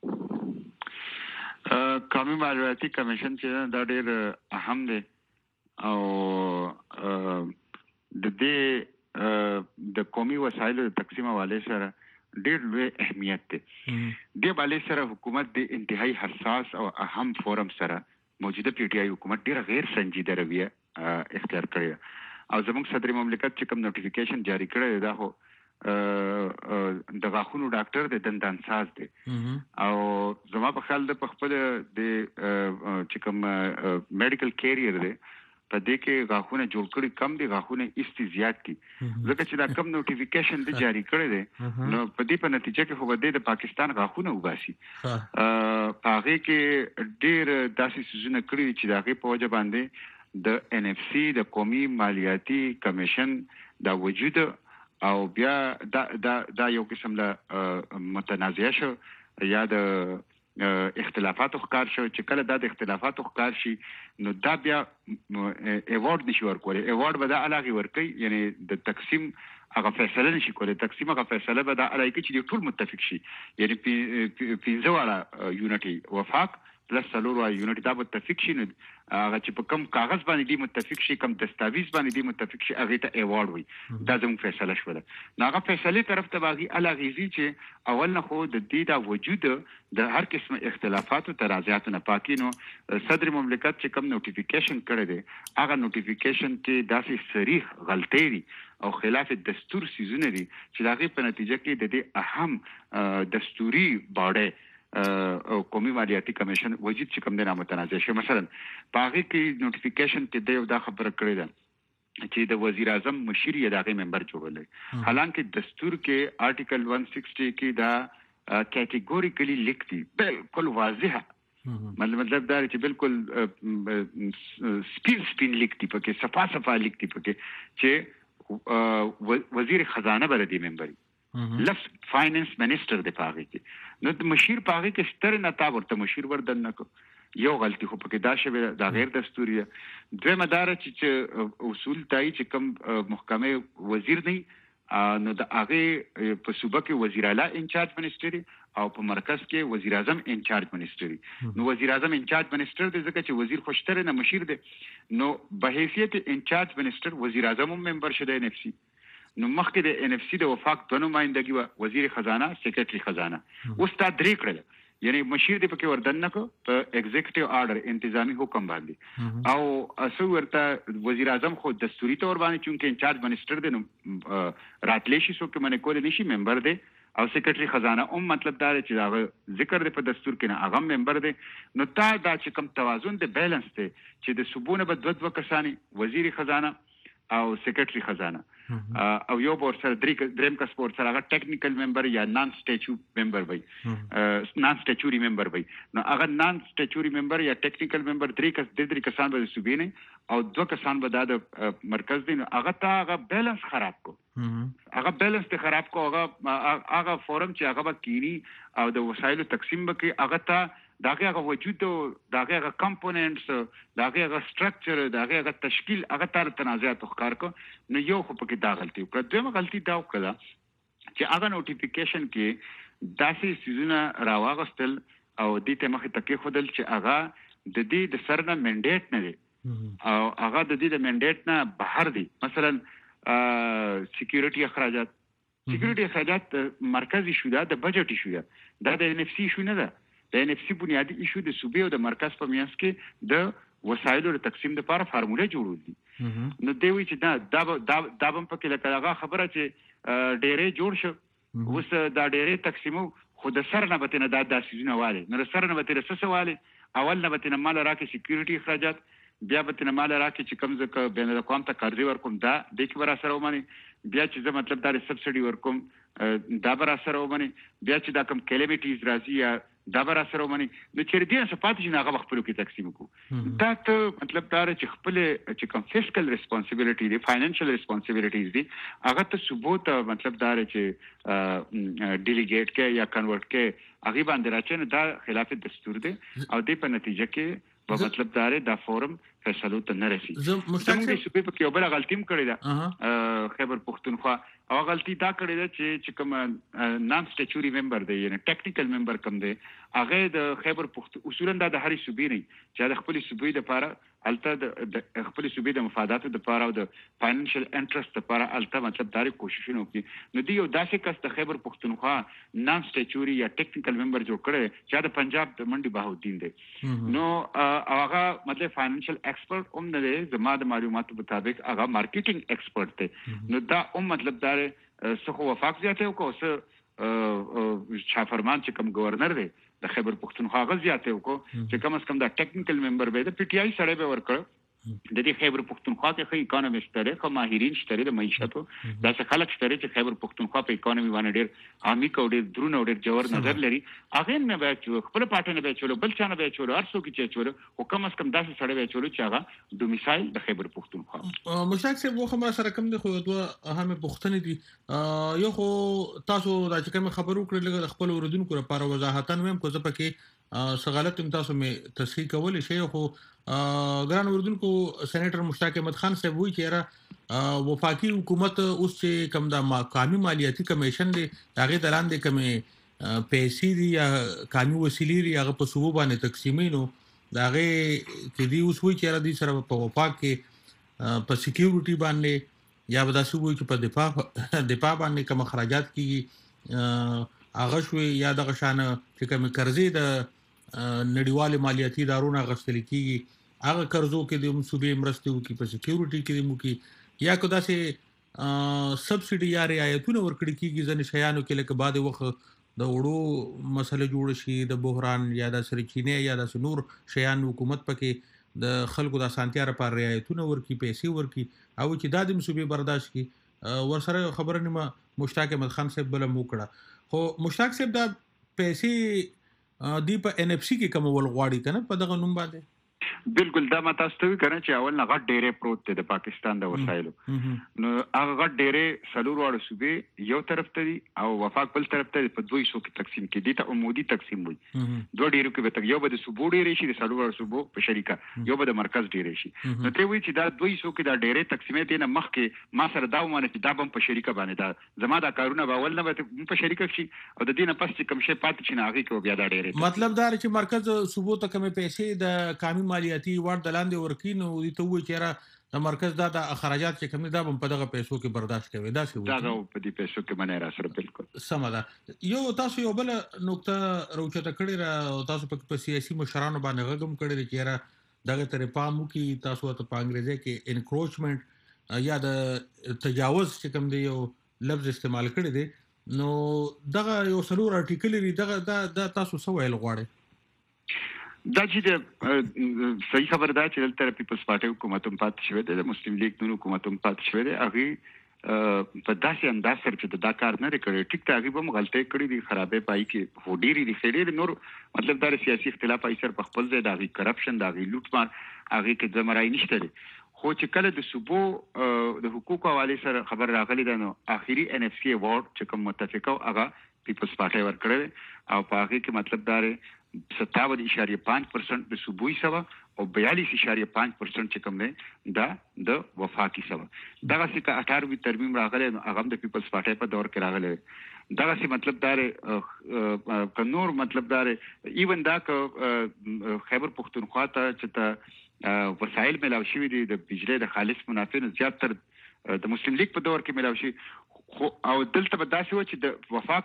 قومي مالیاتي کمیشن چې دا ډېر اهم دی او د دې د قومي وسایلو د تقسیم حواله سره ډېر لوی اهمیت دی. د باندې سره حکومت د انتهایی حساس او اهم فورم سره موجوده پی ټی آی حکومت ډېر غیر سنجیده رویه اختیار کړې او زموږ صدر مملکت چې کوم نوټیفیکیشن جاری کړی دا هو د غاښونو ډاکټر د دندانساز دی او زما په خیال د خپل د چې کوم میډیکل کیریئر دی په دې کې غاښونه جوړ کړي کم دي غاښونه ایستي زیات دي ځکه چې دا کم نوټیفیکیشن دی جاری کړی دی نو په دې په نتیجه کې خو د پاکستان غاښونه وباسي په هغه کې ډېر داسې سيزونه کړی چې دا غي په وجه باندې د ان اف سی د قومي مالیاتي کمیشن دا وجود او بیا دا دا دا یو قسم له متنازعه شو یا د اختلافاتو ښکار شو چې کله دا د اختلافاتو ښکار شي نو دا بیا ایوارډ نشي ورکولی ایوارډ به دا علاقه ورکوي یعنی د تقسیم هغه فیصله نشي کولی تقسیم هغه فیصله به دا علاقه چې ټول متفق شي یعنی پنځه واړه یونټي وفاق پلس څلور واړه یونټي دا متفق شي نو هغه چې په کوم کاغذ باندې دی متفق شي کوم دستاویز باندې دی متفق شي هغه ته ایوارډ وي دا زموږ فیصله شوه نو هغه فیصله طرف ته باغی علاغیزي چې اول نه خو د دې دا وجود د هر قسم اختلافات او ترازعات نه پاکي نو صدر مملکت چې کوم نوټیفیکیشن کړی دی هغه نوټیفیکیشن کې داسې صریح غلطۍ دي او خلاف دستور سيزونه دي چې دغه په نتیجه کې د دې اهم دستوري باډي او قومي مالیاتي کمیشن وجود چې کوم د نامتنازع شي مثلا باغی کې نوټیفیکیشن کې د یو دا خبره کړې ده چې د وزیر اعظم مشیر یې دغه ممبر جوړول حالانکه دستور کې آرټیکل ایک سو شصت کې دا کیټګوریکلی لیکتي بالکل واضحه مطلب دا چې بالکل سپین سپین لیکتي پکې صفا صفا لیکتي پکې چې وزیر خزانه بر دې ممبر لفظ فاینانس منسٹر د پاغي کې نو د مشیر پاغي کې ستر نه تا ورته مشیر وردن نه کو یو غلطي خو پکې دا شوه دا غیر دستوري دوه مدار چې اصول تای چې کوم محکمه وزیر نه نو د هغه په صوبه کې وزیر اعلی انچارج منسٹری او په مرکز کې وزیر اعظم انچارج منسٹری نو وزیر اعظم انچارج منسٹر د ځکه چې وزیر خوشتر نه مشیر دی نو به حیثیت انچارج منسٹر وزیر اعظم هم ممبر شوه ان اف سی نو مخکې د ان اف سی د وفاق د نمائندګي و وزیر خزانه سیکریټري خزانه اوس تا درې کړل یعنی مشیر دی پکې وردن نه کو په ایگزیکټیو آرډر انتظامی حکم باندې او اسو ورته وزیر اعظم خو دستوري تور باندې چونکه انچارج منسٹر دی نو راتلې شي سو کې منه کول نشي ممبر دی او سیکریټري خزانه هم مطلب دا چې دا ذکر دی په دستور کې نه هغه ممبر دی نو تا دا چې کوم توازن دی بیلانس دی چې د صوبونه په دوه دوه کسانی وزیر خزانه او سیکریټري خزانه او یو بور سره درې دریم کا سپورت سره هغه ټیکنیکل ممبر یا نان سټیچو ممبر وي نان سټیچوري ممبر وي نو هغه نان سټیچوري ممبر یا ټیکنیکل ممبر درې کس د درې کسان به صوبې نه او دوه کسان به د مرکز دي نو هغه تا هغه بیلانس خراب کو هغه بیلانس ته خراب کو هغه هغه فورم چې هغه کینی او د وسایلو تقسیم وکي هغه تا داغه هغه وجود داغه هغه کمپوننټس داغه هغه سټرکچر داغه هغه تشکیل هغه تر تنازعات ښکار کو نو یو خو پکې دا غلطي وکړه دویمه غلطي دا وکړه چې هغه نوټیفیکیشن کې داسې سيزونه راوغستل او دې ته مخه تکي خودل چې هغه د دې د سر نه منډیټ نه دی او هغه د دې د منډیټ نه بهر دی مثلا سکیورټي اخراجات سکیورټي اخراجات مرکزی شو دا د بجټ شو دا د ان اف سی شو نه ده د ان اف سی بنیادی ایشو د صوبې او د مرکز په میانس کې د وسایلو د تقسیم لپاره فارموله جوړول دي نو دوی چې دا دا دا هم پکې لکه هغه خبره چې ډېرې جوړ شو اوس دا ډېرې تقسیمو خو د سر نه بتنه دا داسې نه واله نو سر نه بتنه څه سواله اول نه بتنه مال راکې سکیورټي اخراجات بیا بتنه مال راکې چې کم ځکه بین الاقوام ته قرضې ورکوم دا د کې ورا سره ومني بیا چې زه مطلب دا سبسيډي ورکوم دا برا سره ومني بیا چې دا کم کلیمیټیز راځي یا دا برا سره ومني نو چې دې څه پاتې نه هغه خپل کې تقسیم کو دا ته مطلب دا چې خپل چې کوم فیسکل ریسپانسیبিলিټي دی فاینانشل ریسپانسیبিলিټیز دي هغه ته ثبوت مطلب دا چې ډیلیګیټ کې یا کنورټ کې هغه باندې راځي دا خلاف دستور دی او دې په نتیجه کې په مطلب دا دی دا فورم فیصلو ته نه رسي. زه مشتاق زموږ د صوبې په کې یو بله غلطي هم کړې ده خیبر پښتونخوا. او غلطي دا کړې ده چې چې کوم نان سټیچوري ممبر دی یعنی ټیکنیکل ممبر کوم دی هغه د خیبر پښتون اصولا دا د هرې صوبې نه چې د خپل صوبې لپاره الته د خپل صوبې د مفاداتو لپاره او د فاینانشل انټرست لپاره الته مطلب دا کوششونه وکړي. نو دی یو داسې کس د خیبر پښتونخوا نان سټیچوري یا ټیکنیکل ممبر جوړ کړی چې د پنجاب د منډي بهاودین دی. نو هغه مطلب فاینانشل ایکسپرت هم نه دی، زما د معلوماتو مطابق هغه مارکیټینګ ایکسپرت دی. نو دا هم مطلب دا څه وفاق زیاته وکړو څه شافرمان چې کوم گورنر دی د خیبر پښتونخوا هغه زیاته وکړو چې کم از کم دا ټیکنیکل ممبر به د پی ټی آی سره به ورکړ. د دې خیبر پښتونخوا کې خې اکانومیست لري، خو ماهرین شته د معیشتو دا څه خلک شته چې خیبر پښتونخوا په اکانومي باندې ډېر عامي کو ډېر درون او ډېر جوړ نظر لري. هغه نه به چې خپل پټه نه به چولو بل چا نه به چولو ارسو کې چې چولو او کم از کم داسې سره به چولو چې هغه دومیسایل د خیبر پښتونخوا. مشتاق صاحب وخت ما سره کوم د خو دوه اهم پوښتنې دي. یو خو تاسو دا چې کوم خبرو کړل د خپل اوردونکو لپاره وضاحتن ویم کو زه پکې سغالت تاسو مې تصحیح کولې شي. خو ګران اوردونکو سېنیټر مشتاق احمد خان صاحب وایي چې را وفاقي حکومت اوس چې کوم د قومي مالیاتي کمیشن دی هغه دلان دي کوم پیسې دي یا قومي وسیلې دي هغه په صوبو باندې تقسیمینو داغه کې دی اوس وایي چې را دي سره په وفاق کې په سکیورټي باندې یا به تاسو وایي چې په دفاع دفاع باندې کوم خراجات کیږي هغه شوي یا د غشانه چې کوم قرضې د نړیوال مالیاتي ادارونو غوښتل کیږي هغه قرضو کې د صوبې مرستو کې په سکیورټي کې مو کې یا کو داسې سبسيډي یا رعایتونه ورکړي کیږي ځنې شیانو کې لکه بعد وخت د وړو مسله جوړ شي د بحران یا د سرچینې یا د نور شیان حکومت پکې د خلکو د اسانتیا لپاره رعایتونه ورکړي پیسې ورکړي او چې د دې صوبې برداشت کی ورسره خبره نیمه مشتاق احمد خان صاحب بل مو کړه. خو مشتاق صاحب دا پیسې دی په ان اف سی کې کوم ول غواړي کنه په دغه نوم باندې بالکل دا ما تاسو ته وکړم چې اول نه غټ ډېرې پروت دی د پاکستان د وسایلو. نو هغه غټ ډېرې سلور واړو صوبې یو طرف ته دي او وفاق بل طرف ته په دوه حصو کې تقسیم کړي ته عمودي تقسیم وي. دوه ډېرو کې به تک یو به د صوبو ډېرې شي د سلور واړو صوبو په شریکه یو به د مرکز ډېرې شي. نو ته وایي چې دا دوه حصو کې دا ډېرې تقسیمې دي نه مخکې ما سره دا ومنه چې دا بم په شریکه باندې دا زما دا کارونه به اول نه به په شریکه شي او د دې نه پس چې کوم شی پاتې شي نه هغه کې بیا دا ډېرې مطلب دا چې مرکز صوبو ته کوم پیسې د قومي مالیاتي وړ دلاندې ورکین او دې ته وایي چې را د مرکز دا د اخراجات چې کوم دا په دغه پیسو کې برداشت کوي دا څه وایي دا په دې پیسو کې منه را سره بالکل سم ده. یو تاسو یو بل نقطه روچته کړی را تاسو په سیاسي مشرانو باندې غږم کړی چې را دغه ترې پامو کې تاسو ته په انګریزي کې انکروچمنت یا د تجاوز چې کوم دی یو لفظ استعمال کړی دی. نو دغه یو سلور ارټیکل دی دغه دا تاسو څه ویل غواړئ؟ دا چې صحیح خبر ده چې دلته پیپلز پارټي حکومت هم پاتې شوی دی، د مسلم لیگ نون حکومت هم پاتې شوی دی. هغه په داسې انداز سره چې دا کار نه کړی ټیک ته هغه هم غلطۍ کړې دي خرابې پای کې هو ډېری دي ډېر نور مطلب دا سیاسي اختلاف ایسر په خپل ځای دا کرپشن دا لوټ مار هغه کې زمرای نشته دي. خو چې کله د صوبو د حقوقو حواله سره خبر راغلی ده نو اخیری ان اف سی ایوارډ چې کوم متفقه هغه پیپلز پارټي ورکړي او په هغه کې مطلب دا ستاون اشاریه پنځه پرسنټ د صوبوي سوا او بیالیس اشاریه پنځه پرسنټ چې کوم دی دا د وفاقي سوا. دغه څخه اټھاروي ترمیم راغلی نو هغه د پیپلز پارټي په دور کې راغلی. دغه څه مطلب دا ک نور مطلب دا ایون دا ک خیبر پښتونخوا ته چې ته وسایل ملاو شوی دي د بجلی د خالص منافع نه زیات تر د مسلم لیگ په دور کې ملاو شي. خو او دلته به داسې و چې د وفاق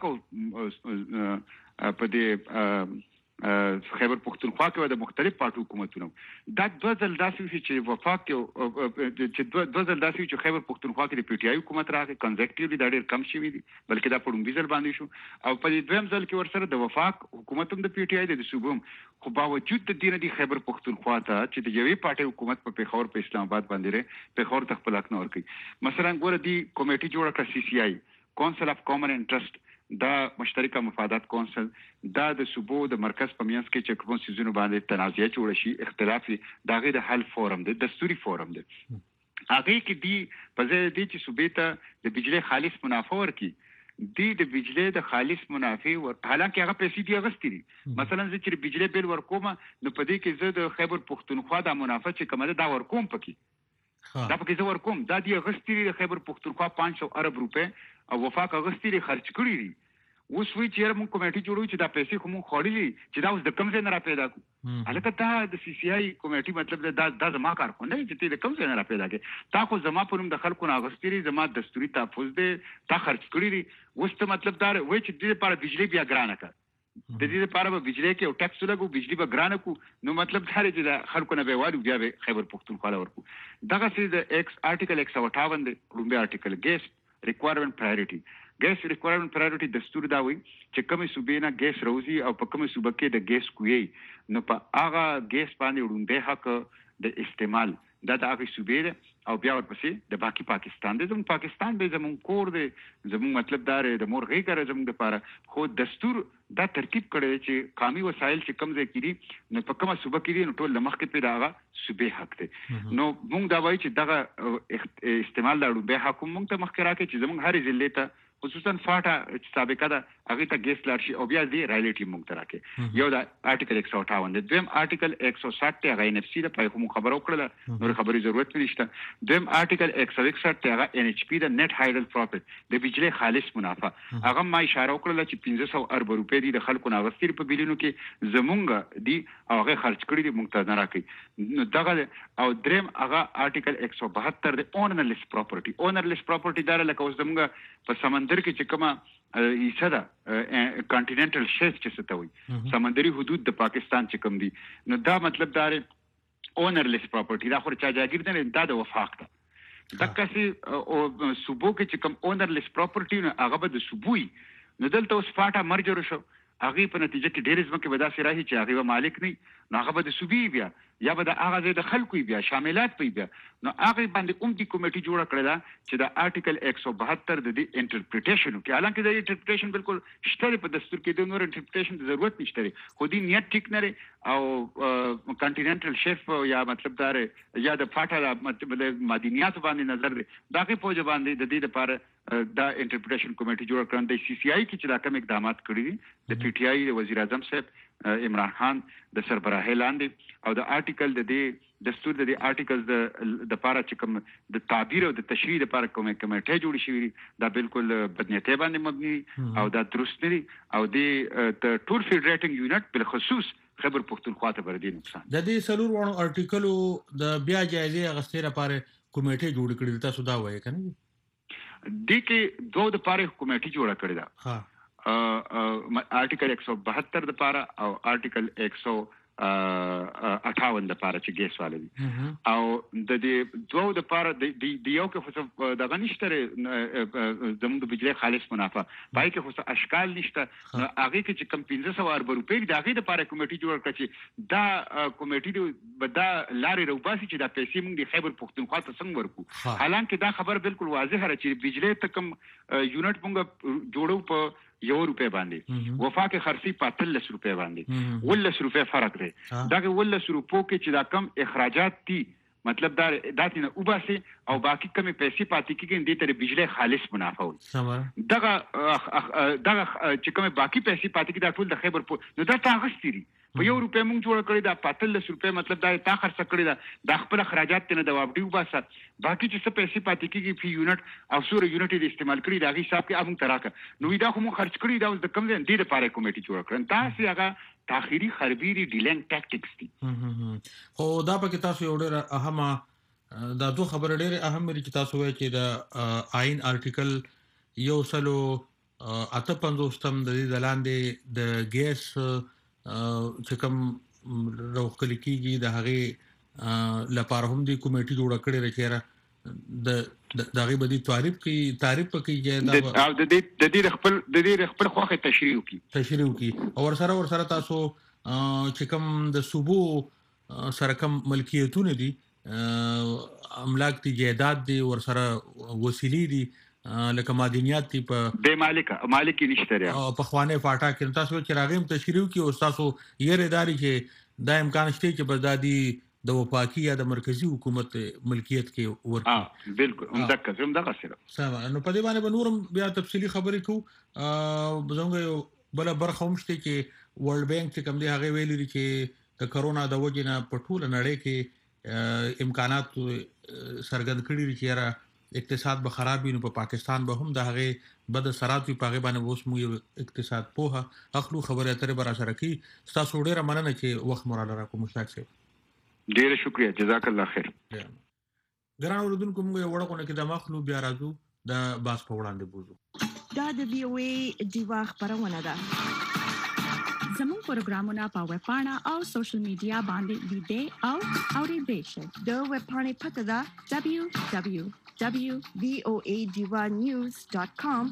په دې خیبر پښتونخوا کې د مختلف پارټو حکومتونو دا دوه ځل داسې چې وفاق کې چې دوه ځل داسې چې خیبر پښتونخوا کې د پی ټی آی حکومت راغی کنزیکټیولی دا ډېر کم شوی دي بلکې دا په لومړي ځل باندې شو او په دویم ځل کې ورسره د وفاق حکومت هم د پی ټی آی د صوبوم. خو باوجود د دې نه د خیبر پښتونخوا ته چې د یوې پارټي حکومت په پیښور په اسلام آباد باندې پیښور ته خپل حق نه ورکوي. مثلا ګوره دی کمیټي جوړه کړه سی سی آی کونسل اف کامن انټرست دا مشترکه مفادات کونسل دا د صوبو د مرکز په میانس کې چې کوم سيزونو باندې تنازعه جوړ شي اختلاف دا غي د حل فورم دی دستوري فورم دی. هغه کې دی په ځای دی چې صوبې ته د بجلی خالص منافع ورکړي دی د بجلی د خالص منافع ور حالانکه هغه پیسې دی غستې دي مثلا زه چې بجلی بیل ورکوم نو په دې کې زه د خیبر پښتونخوا د منافع چې کومه دا ورکوم پکې دا پکې زه ورکوم دا دی غستې دي د خیبر پښتونخوا پنځه سوه ارب روپے او وفاق غستې دي خرج کړی دي اوس وی چې موږ کمیټي جوړو چې دا پیسې کوم خورلې چې دا اوس د کم ځای نه را پیدا کو هلکه دا د سی سی آی کمیټي مطلب دا د زما کار خو نه چې د کم ځای نه را پیدا کې تا خو زما په نوم د خلکو نه غستری زما دستوري تحفظ دي تا خرج کړی دي اوس ته مطلب دا وای چې د لپاره بجلی بیا ګرانه کړ د دې لپاره به بجلی کې او ټیکس لګو بجلی به ګرانه کو نو مطلب دا چې د خلکو نه به وایو بیا به خیبر پښتونخوا ورکو دغه سي د ایکس آرټیکل ایک سو اٹھاون د رومبه آرټیکل ګیس ریکوایرمنت پرایورټي ګیس ریکوایرمنت پرایورټي دستور دا وي چې کومه صوبې نه ګیس روزي او په کومه صوبه کې د ګیس کوي نو په هغه ګیس باندې وړاندې حق د استعمال دا د هغه صوبې او بیا ورپسې د باقي پاکستان د زموږ پاکستان به زموږ کور دی زموږ مطلب دا د مور غي کړه زموږ لپاره خو دستور دا ترکیب کړی چې قومي وسایل چې کم ځای کړي نو په کومه صوبه کې دي نو ټول لمخ کې پیدا صوبې حق دی نو موږ دا وایي چې دغه استعمال لاړو به حق موږ ته مخکې راکې چې زموږ هر ضلع ته خصوصا فاټا چې سابقه ده هغه ته ګیس لارشي او بیا دی رایلټي موږ ته راکې یو دا آرټیکل ایک سو اٹھاون د دویم آرټیکل ایک سو ساٹھ ته غي نفسي د پای کوم خبرو کړل نور خبري ضرورت نشته دویم آرټیکل ایک سو اکسٹھ ته هغه ان ایچ پی د نت هایډل پروفیټ د بجلی خالص منافع هغه ما اشاره وکړه چې پنځه سوه ارب روپے دي د خلکو نه غستیر په بیلونو کې زمونږ دی او هغه خرج کړی دي موږ ته نه راکې نو دغه او دریم هغه آرټیکل ایک سو بہتر د اونرلیس پراپرټي اونرلیس پراپرټي دا لکه اوس زمونږ په سمندر کې چې کومه ایسه ده کانټیننټل شیلف چې څه ته وایي سمندري حدود د پاکستان چې کوم دي نو دا مطلب دا اونرلیس پراپرټي دا خو چا جاګیر نه دا د وفاق ده دغه سي او صوبو کې چې کوم اونرلیس پراپرټي نه هغه به د صوبوي نو دلته اوس فاټا مرجر شو هغه په نتیجه کې ډېر ځمکه به داسې راځي چې هغه مالک نه نو هغه به د صوبي بیا یا به د هغه د خلکو بیا شاملات پي بیا نو هغه باندې کوم دي کمیټي جوړه کړل چې د آرټیکل ایک سو بہتر د دې انټرپریټیشن کې حالانکه د انټرپریټیشن بالکل شته په دستور کې د نور انټرپریټیشن د ضرورت نشته خو دې نیت ټیک نه او کانټیننټل شیلف یا مطلب دار یا د فاټا مطلب د مدنیات باندې نظر دی دا کې پوجا باندې د دې لپاره دا انټرپریټیشن کمیټي جوړ کړل د سی سی آی کې چې دا کوم اقدامات کړی دي د پی ټی آی وزیر اعظم صاحب عمران خان د سربراهي لاندې او د آرټیکل د دې دستور د دې آرټیکلز د د پاره چې کوم د تعبیر او د تشریح لپاره کومه کمیټه جوړ شوې دا بالکل بدنیته باندې مبني او دا درست نه او د ټول فیډریټینګ یونټ بل خصوص خبر پښتونخوا ته بردي نقصان د دې سلور وانو آرټیکلو د بیا جایزه غستې لپاره کمیټه جوړ کړې تاسو دا وایي کنه د کې دوه د پاره کمیټه جوړ کړې ده ها آرټیکل ایک سو بہتر د پاره او آرټیکل ایک سو اٹھاون د پاره چې ګیس والے دي او د دې دوه د پاره د یو کې خو د غنښتره زموږ د بجلی خالص منافع پای کې خو اشکال نشته هغه کې چې کم پنځه سوه ارب روپے د هغه د پاره کمیټي جوړ کړ چې دا کمیټي د دا لارې روباسي چې دا پیسې موږ د خیبر پښتونخوا ته څنګه ورکو حالانکه دا خبر بالکل واضح را چې بجلی ته کم یونټ موږ جوړو په یو روپے باندې وفاق خرڅي پاتلس روپے باندې ولس روپے فرق دی دا کې ولس روپو کې چې دا کم اخراجات دي مطلب دا داتینه وباسي او باقي کمی پیسې پاتې کېږي د تر بجلی خالص منافع وي دغه دغه چې کمی باقي پیسې پاتې کېږي دا ټول د خیبر نو دا تاغستري په یو روپے مونږ جوړ کړی دا پاتلس روپے مطلب دا تا خرڅ کړی دا د خپل اخراجات نه د واپډي وباسه باقي چې څه پیسې پاتې کېږي په یونټ او سور یونټ د استعمال کړی دا غي حساب کې امون تراکه نو دا خو مونږ خرڅ کړی دا د کم ځای د لپاره کمیټي جوړ کړن تاسو هغه تاخيري خربيري ډیلنګ ټاکټکس دي خو دا پکې تاسو یو ډېر اهمه دا دوه خبره ډېر اهم لري چې تاسو وایي چې د آئین آرټیکل یو سلو اته پنځوستم د دې لاندې د ګیس چې کوم روخل کېږي د هغه لپاره هم د کمیټي جوړ کړی راکېره د دغه بدی تعریف کی تعریف پکې دا او د دې د دې خپل د دې خپل خوخه تشریح کی تشریح کی او سره ور سره تاسو چې کوم د صوبو سره کوم ملکیتونه دي املاک دي جائیداد دي ور سره وسیلې دي لکه مدنیات تی په د مالک مالک نشته لري او په خوانه فاټا کې تاسو چې راغیم تشریح کی او تاسو یې رداري چې دا امکان شته چې بس د د وفاقي یا د مرکزی حکومت ملکیت کې ورته. ها بالکل همدغه هم دغه سره سم. نو په دې باندې به نورم بیا تفصیلی خبرې کوو. زموږ یو بل برخه هم شته چې ورلد بانک چې کوم دی هغه ویلي دي چې د کرونا د وجې نه په ټوله نړۍ کې امکانات څرګند کړي دي چې یاره اقتصاد به خراب وي، نو په پاکستان به هم د هغې بد اثرات وي. په هغې باندې اوس موږ یو اقتصاد پوهه اخلو، خبرې اترې به راسره کوي. ستاسو ډېره مننه چې وخت مو راله راکړو مشتاق صاحب. ډېره شکریه، جزاک الله خیر. ګران اورېدونکو موږ یو وړه خونه کې دم اخلو، بیا راځو د باس په وړاندې بوزو. دا د وی او ای ډیوا خبرونه ده. زموږ پروګرامونه په ویب پاڼه او سوشل میډیا باندې لیدې او اورېدې شئ. د ویب پاڼې پته ده دبلیو دبلیو دبلیو ډاٹ وی او ای ډیوا نیوز ډاٹ کام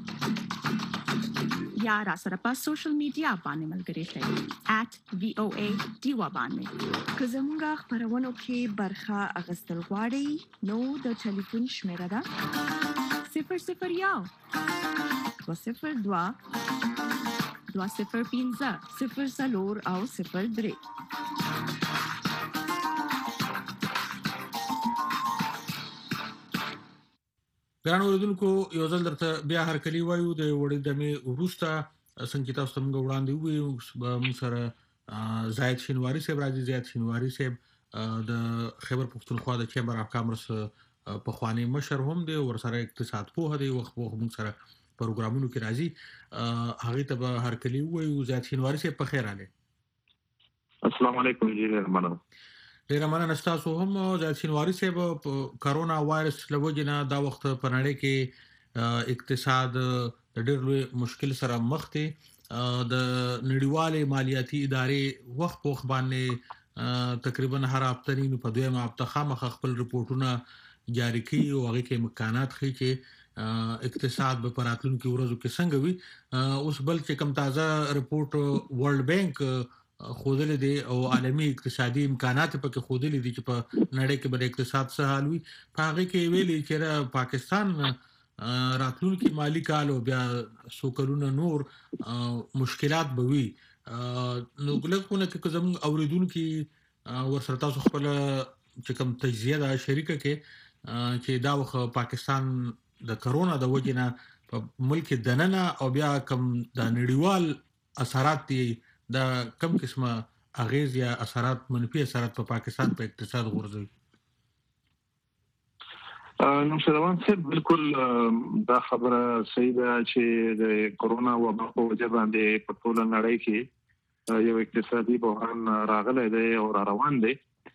یا را سره په سوشل میډیا باندې ملګري شئ ایٹ وی او ای ډیوا باندې. که زموږ خبرونو کې برخه اخیستل غواړئ نو د ټلیفون شمیره ده صفر صفر یو دوه صفر دوه دوه صفر پنځه صفر څلور او صفر درې. ګران اورېدونکو یو ځل درته بیا هرکلي وایو د وړې دمې وروسته. څنګه چې تاسو ته موږ وړاندې وویو موږ سره زاید شینواري صاحب راځي. زاید شینواري صاحب د خیبر پښتونخوا د چیمبر اف کامرس پخوانی مشر هم دی، ورسره اقتصاد پوه دی، وخت وخت موږ سره پروګرامونو کې راځي. هغې ته به هرکلي ووایو. زاید شینواري صاحب په خیر راغلی. السلام علیکم. جی ډېره مننه. ډېره مننه ستاسو هم. زاید شینواري صاحب په کرونا وایرس له وجې نه دا وخت په نړۍ کې اقتصاد د ډېر لوی مشکل سره مخ دی. د نړیوالې مالیاتي ادارې وخت په وخت باندې تقریبا هر هفته نیم په دویمه هفته خامخا خپل رپورټونه جاری کوي او هغې کې امکانات ښیي چې اقتصاد به په راتلونکو ورځو کې څنګه وي. اوس بل چې کوم تازه رپورټ ورلد بانک ښودلی دی او عالمي اقتصادي امکانات پکې ښودلی دي چې په نړۍ کې به د اقتصاد څه حال وي. په هغې کې ویلي چې پاکستان راتلونکي مالي کال او بیا څو کلونه نور مشکلات به وي. نو لږ کې زموږ اورېدونکي ورسره تاسو خپله چې کوم تجزیه ده شریکه کې چې دا وخت پاکستان د کرونا د وجې نه په ملک دننه او بیا کوم د نړیوال اثرات دي دا کم قسمه اغیز یا اثرات منفي اثرات په پاکستان په اقتصاد غورځوي. نو شروان صاحب بالکل دا خبره صحیح ده چې د کرونا وبا په وجه باندې په ټوله نړۍ کې یو اقتصادي بحران راغلی دی او را روان دی.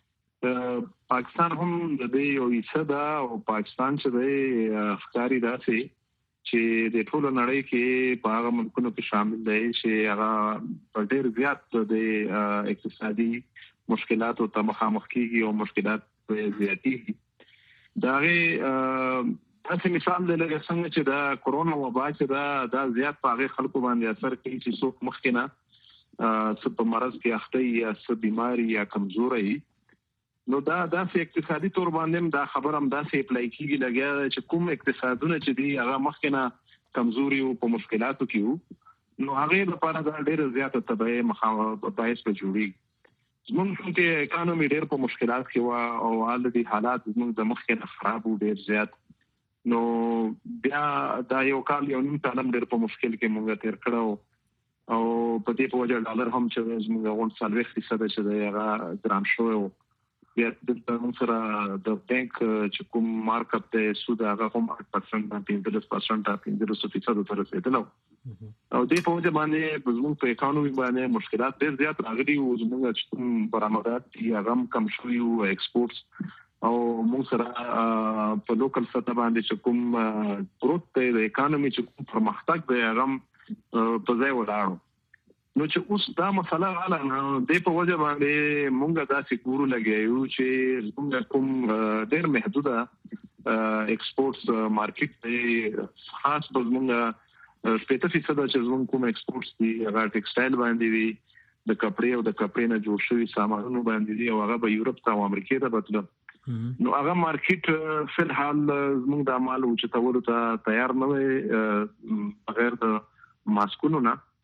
پاکستان هم د دې یو حصه ده او پاکستان چې دی ښکاري داسې چې د ټولو نړۍ کې په هغه ملکونو کې شامل دی چې هغه په ډېر زیات د اقتصادي مشکلاتو ته مخامخ کېږي او مشکلات زیاتېږي. د هغې داسې مثال دی لکه څنګه چې د کرونا وبا چې ده دا زیات په هغې خلکو باندې اثر کوي چې څوک مخکې نه څه په مرض کې اخته یا څه بیماري یا کمزوره وي. نو دا داسې اقتصادي طور باندې هم دا خبر هم داسې اپلای کېږي لګیا چې کوم اقتصادونه چې دي هغه مخکې نه کمزوري وو په مشکلاتو کې وو نو هغې لپاره دا ډېره زیاته تبعیه باعث به جوړېږي. زموږ چونکې اکانومي ډېر په مشکلات کې وه او الرېډي حالات زموږ د مخکې نه خراب وو ډېر زیات. نو بیا دا یو کال یو نیم کال هم ډېر په مشکل کې موږ تېر کړی او په دې په وجه ډالر هم چې زموږ غونډ څلوېښت فیصده چې دی هغه ګران شوی و. بیا دلته موږ سره د بانک چې کوم مارکپ دی سود هغه هم اټ پرسنټ نه پنځلس پرسنټ پنځلس فیصدو ته رسېدلی او دې په وجه باندې زموږ په اکانومي باندې مشکلات ډېر زیات راغلي وو. زموږ چې کوم برآمدات دي هغه هم کم شوي وو ایکسپورټس او موږ سره په لوکل سطح باندې چې کوم پروت دی د اکانومي چې کوم پرمختګ دی هغه هم په ځای ولاړ. نو چې اوس دا مسله راغله نو دې په وجه باندې موږ داسې ګورو لګیو چې موږ کوم ډېر محدوده ایکسپورټس مارکیټ دی خاص به زموږ شپېته فیصده چې زموږ کوم ایکسپورټس دي هغه ټیکسټایل باندې وي د کپړې او د کپړې نه جوړ شوي سامانونو باندې دي او هغه به یورپ ته او امریکې ته بتله. نو هغه مارکیټ فی الحال زموږ د مال اوچتولو ته تیار نه وی بغیر د ماسکونو نه.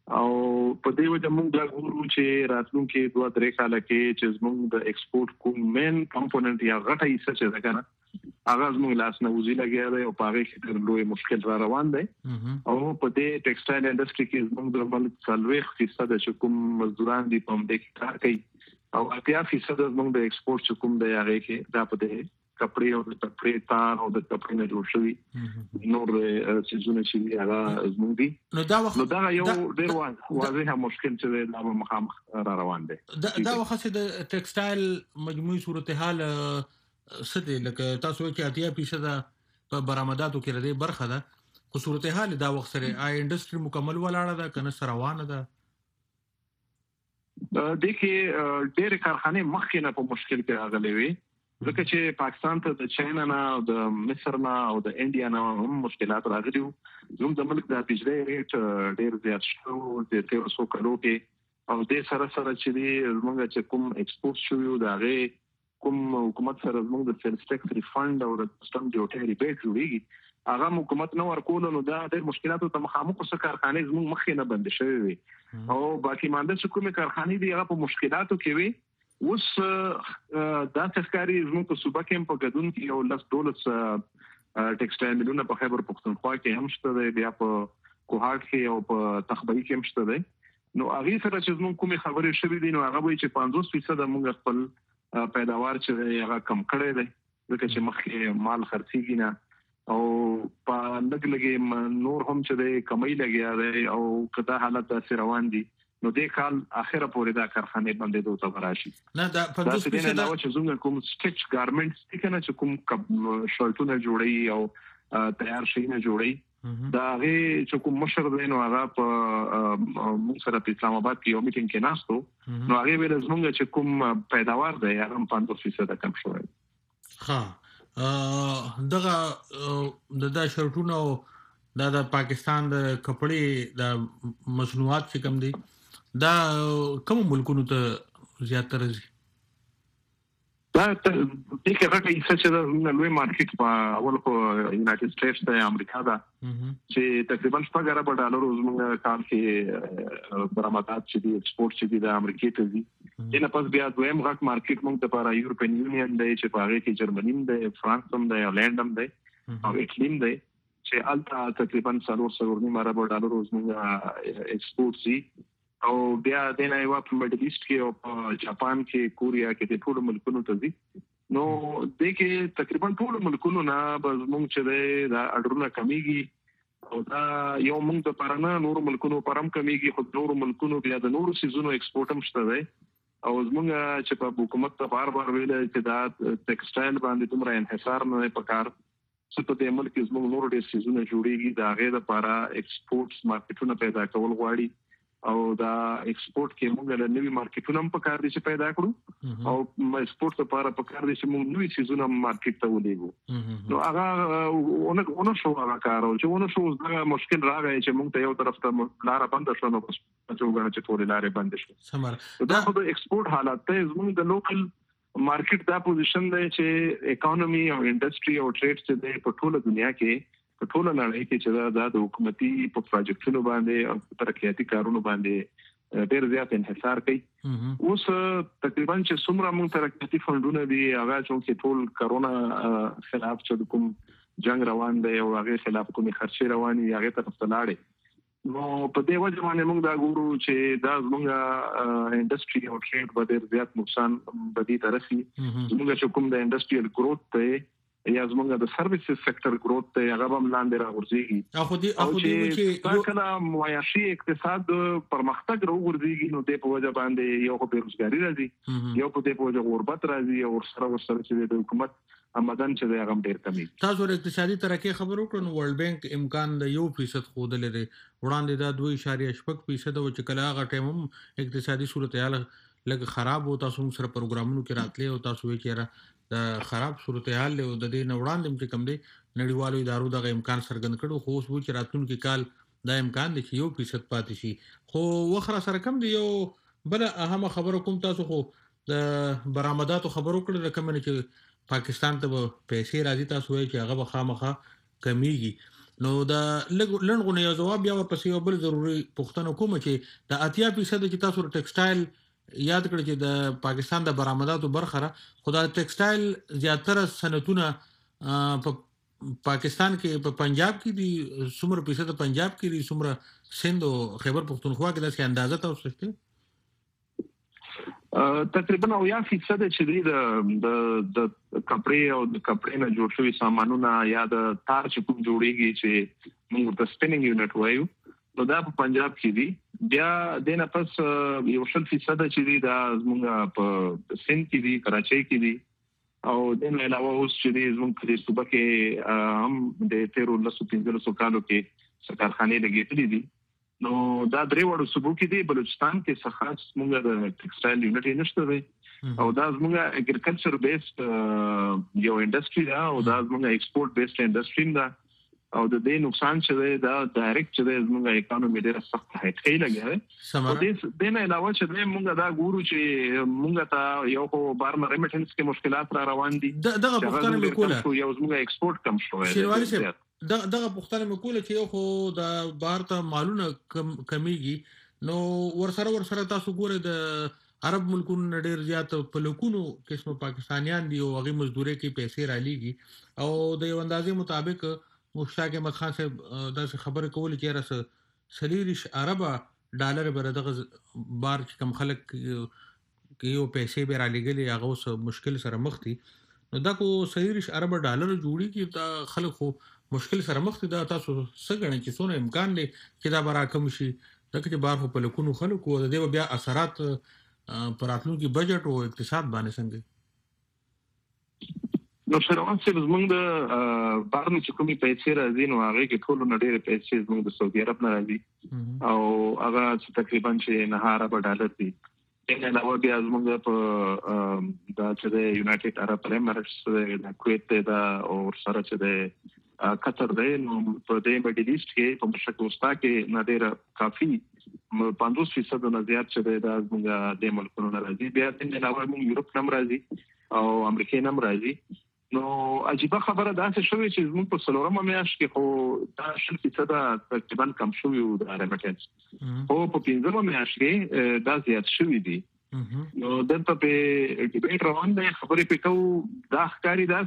او په دې وجه موږ دا ګورو چې راتلونکي دوه درې کال کې چې موږ د ایکسپورت کوم مین کمپوننت یا غټه حصہ چې ده کنه هغه موږ لاس نه وزي لګیا دی او په هغه کې لوی مشکل را روان دی او په دې ټیکسټایل انډستری کې موږ د ملک څلوي فیصد چې کوم مزدوران دي په دې کې کار کوي او اتیا فیصد موږ د ایکسپورت چې کوم دی هغه کې دا په دې کپڑے او د کپڑے تار او د کپڑے نه جوړ شوی نور سيزونه چې هغه زموږ دي نو دا وخت نو دا یو ډیر واضح مشکل چې دا مخامخ را روان دي دا وخت د ټیکسټایل مجموعي صورتحال سده لکه تاسو چې اتیا فیصد په برآمداتو کې لري برخه ده خو صورتحال دا وخت سره آی انډستری مکمل ولاړه ده کنه سره روانه ده د کې ډېر کارخانه مخکې نه په مشکل کې راغلي وي ځکه چې پاکستان ته د چاینا نه او د مصر نه او د انډیا نه هم مشکلات راغلي وو زموږ د ملک د بجلی ریټ ډېر زیات شو د تیر څو کلو کې او د سره سره چې زموږ چې کوم ایکسپورټ شوی دا غي کوم حکومت سره زموږ د سیلز ټیکس ریفند او د کسٹم ډیوټي ریبیټ جوړیږي هغه حکومت نو ورکول نو دا د مشکلاتو ته مخامخ څه کارخانه زموږ مخې نه بند شوی وي او باقي مانده چې کومه کارخانه دي هغه په مشکلاتو کې وي اوس دا تخکاری زموږ په صوبه کې په ګډون کې یو لاس دولت ټیکسټایل میلونه په خیبر پختونخوا کې هم شته دی بیا په کوهاټ کې او په تخبئی کې هم شته دی نو هغه سره چې زموږ کومه خبرې شوې دي نو هغه وایي چې پنځوس فیصد موږ خپل پیداوار چې هغه کم کړی دی ځکه چې مخکې مال خرڅیږي نه او په لګ لګي نور هم چې دی کمای لګیا دی او کدا حالت داسې روان دي نو د کال اخره پورې دا کارخانه باندې دوه تبراشي نه دا پنځوس فیصد دا چې زموږ کوم سټیچ ګارمنټس څنګه چې کوم شرټونه جوړي او تیار شي نه جوړي دا هغه چې کوم مشر دی نو هغه په موږ سره په اسلام آباد کې یو میټینګ کې ناستو نو هغه ویل زموږ چې کوم پیداوار دی هغه پنځوس فیصد کم شوی ها دغه د دا شرټونه دا د پاکستان د کپڑے د مصنوعات چې کم دي دا کوم ملکونو ته زیاتره دي دا د کې راځي چې دا لوی مارکیټ په اول خو یونایټډ سټیټس د امریکا دا چې تقریبا شپږ ارب ډالر زموږ کال کې برآمدات چې دي ایکسپورټ چې دي د امریکا ته دي نه پس بیا دویم غټ مارکیټ موږ لپاره یورپین یونین دی چې په هغه کې جرمنی هم دی فرانس هم دی هالند هم دی او ایټلی هم دی چې التا تقریبا څلور سوه نیمه ارب ډالر زموږ ایکسپورټ دي او بیا د نه یو په میډل ایست کې او په جاپان کې کوریا کې د ټول ملکونو ته دي نو د کې تقریبا ټول ملکونو نه به موږ چې دا اډرونه کمیږي او دا یو موږ د پرانه نور ملکونو پرم کمیږي خو نور ملکونو بیا د نور سيزونو ایکسپورټ هم شته دی او زموږ چې په حکومت ته بار بار ویل چې دا ټیکسټایل باندې دومره انحصار نه پکار څه په دې ملک زموږ نور ډېر سيزونه جوړيږي دا غیر لپاره ایکسپورټس مارکیټونه پیدا کول غواړي او دا ایکسپورټ کې موږ له نوي مارکیټونو په کار دي چې پیدا کړو او ایکسپورټ لپاره په کار دي چې موږ نوي سيزونه مارکیټ ته ولېږو نو هغه اونونه شو هغه کار او چې اونونه شو دا مشکل راغی چې موږ ته یو طرف ته لار بند شو نو بس چې وګڼه چې ټول لارې بند شو سمره دا خو د ایکسپورټ حالت ته زموږ د لوکل مارکیټ دا پوزیشن دی چې اکانومي او انډستری او ټریډ چې دی په ټوله دنیا کې په ټوله نړۍ کې چې د حکومتي په پروجیکټونو باندې او ترقیاتي کارونو باندې ډېر زیات انحصار کوي اوس تقریبا چې څومره موږ ترقیاتي فندونه دي هغه چې ټول کرونا خلاف چې کوم جنگ روان دی او هغه خلاف کومې خرچې رواني هغه طرف ته لاړې نو په دې وجه باندې موږ دا ګورو چې دا زموږ انډستری او ټریډ په ډېر زیات نقصان بدی ترسي زموږ چې کوم د انډستریال گروث ته یا زموږ د سرویسز سېکټر گروث ته هغه هم لاندې راغورځيږي اخو دي اخو دي چې کله معاشي اقتصاد پرمختګ راغورځيږي نو د په وجه باندې یو خو بیروزګاری راځي یو په دې په وجه غربت راځي او سره ورسره چې د حکومت آمدن چې هغه ډېر کمی تاسو د اقتصادي ترقی خبرو کړو ورلد بانک امکان د یو فیصد خود لري وړاندې دا دوه اشاریه شپږ فیصد او چې کله هغه ټایم هم اقتصادي صورتحال لږ خراب و تاسو سره پروګرامونو کې راتلې او تاسو یې چیرې د خراب صورتحال له د دې نوړاندې چې کم دي نړیوالو ادارو دغه امکان څرګند کړو خو اوس و چې راتلونکي کال دا امکان دی چې یو فیصد پاتې شي خو وخره سره کم دی یو بل اهم خبره کوم تاسو خو د برآمداتو خبرو کړل کوم نه چې پاکستان ته پیسې راځي تاسو وایي چې هغه به خامخا کمیږي نو دا لنډغونه یو جواب بیا ورپسې یو بل ضروري پوښتنه کوم چې د اتیا فیصد چې تاسو ټیکسټایل یاد کړئ چې د پاکستان د برآمداتو برخه را خو دا ټیکسټایل زیاتره صنعتونه په پاکستان کې په پنجاب کې دي څومره فیصد پنجاب کې دي څومره سند او خیبر پختونخوا کې داسې اندازه تاسو شته تقریبا او یا فیصد چې دی د د کپړې او د کپړې نه جوړ شوی سامانونه یا د تار چې کوم جوړیږي چې موږ د سپینینګ یونټ وایو نو دا په پنجاب کې دی بیا د نه پس یو شل فیصد چې دی دا موږ په سند کې دی کراچۍ کې دی او د نه علاوه اوس چې دی موږ په دې صوبه کې هم د تیرو لسو پنځلسو کالو کې کارخانې لګېدلې دي نو دا درې وړو صوبو کې دی بلوچستان کې څخه موږ د ټیکسټایل یونټ نشته دی او دا موږ اګریکلچر بیسډ یو انډستری دا او دا موږ ایکسپورټ بیسډ انډستری دا او د دې نقصان چې دی دا ډایرکټ چې دی موږ اکانومي ډېر سخت هټکې لګي او دې د نه علاوه چې دی موږ دا ګورو چې موږ ته یو خو بارن ریمیټنس کې مشکلات را روان دي دغه پښتنه وکوله یو موږ ایکسپورټ کم شوی دغه دغه پښتنه مکوله چې یو خو د بهر ته مالونه کمیږي نو ورسره ورسره تاسو ګوره د عرب ملکونو ډېر زیات په لکونو قسمه پاکستانیان دي او هغه مزدوري کې پیسې را لېږي او د یو اندازې مطابق مشتاق احمد خان صاحب داسې خبره کوله چې راس سلیریش عربه ډالر بر دغه بار چې کم خلک کې یو پیسې به را لېږلي هغه اوس مشکل سره مخ دي نو دا کو سلیریش عربه ډالر جوړي کې دا خلک خو مشکل سره مخ دي دا تاسو څنګه چې څونه امکان دی چې دا برا کم شي دا چې بار په لکونو خلکو د دې بیا اثرات پر راتلونکي بجټ او اقتصاد باندې څنګه نو شروان چې زمونږ د بارن چې کومي پیسې راځي نو هغه کې ټول نه ډېر پیسې زمونږ د سعودي عرب نه راځي او هغه چې تقریبا چې نه عرب ډالر دي څنګه علاوه بیا زمونږ په دا چې د یونایټډ عرب امارټس د کویت دا او سره چې د قطر دی نو په دې مډل ایست کې په مشکوستا کې نادر کافي پنځوس فیصد نه زیات چې دا موږ د ملکونو راځي بیا د علاوه موږ یورپ نم راځي او امریکا نم راځي نو عجیب خبره دا څه شوې چې موږ په سلورمه میاشت کې خو دا شل فیصد تقریبا کم شوی و د ریمیټنس او په پنځمه میاشت کې دا زیات شوی دی نو دلته په ډیبیټ روان دی خبرې په کو دا ښکاری دا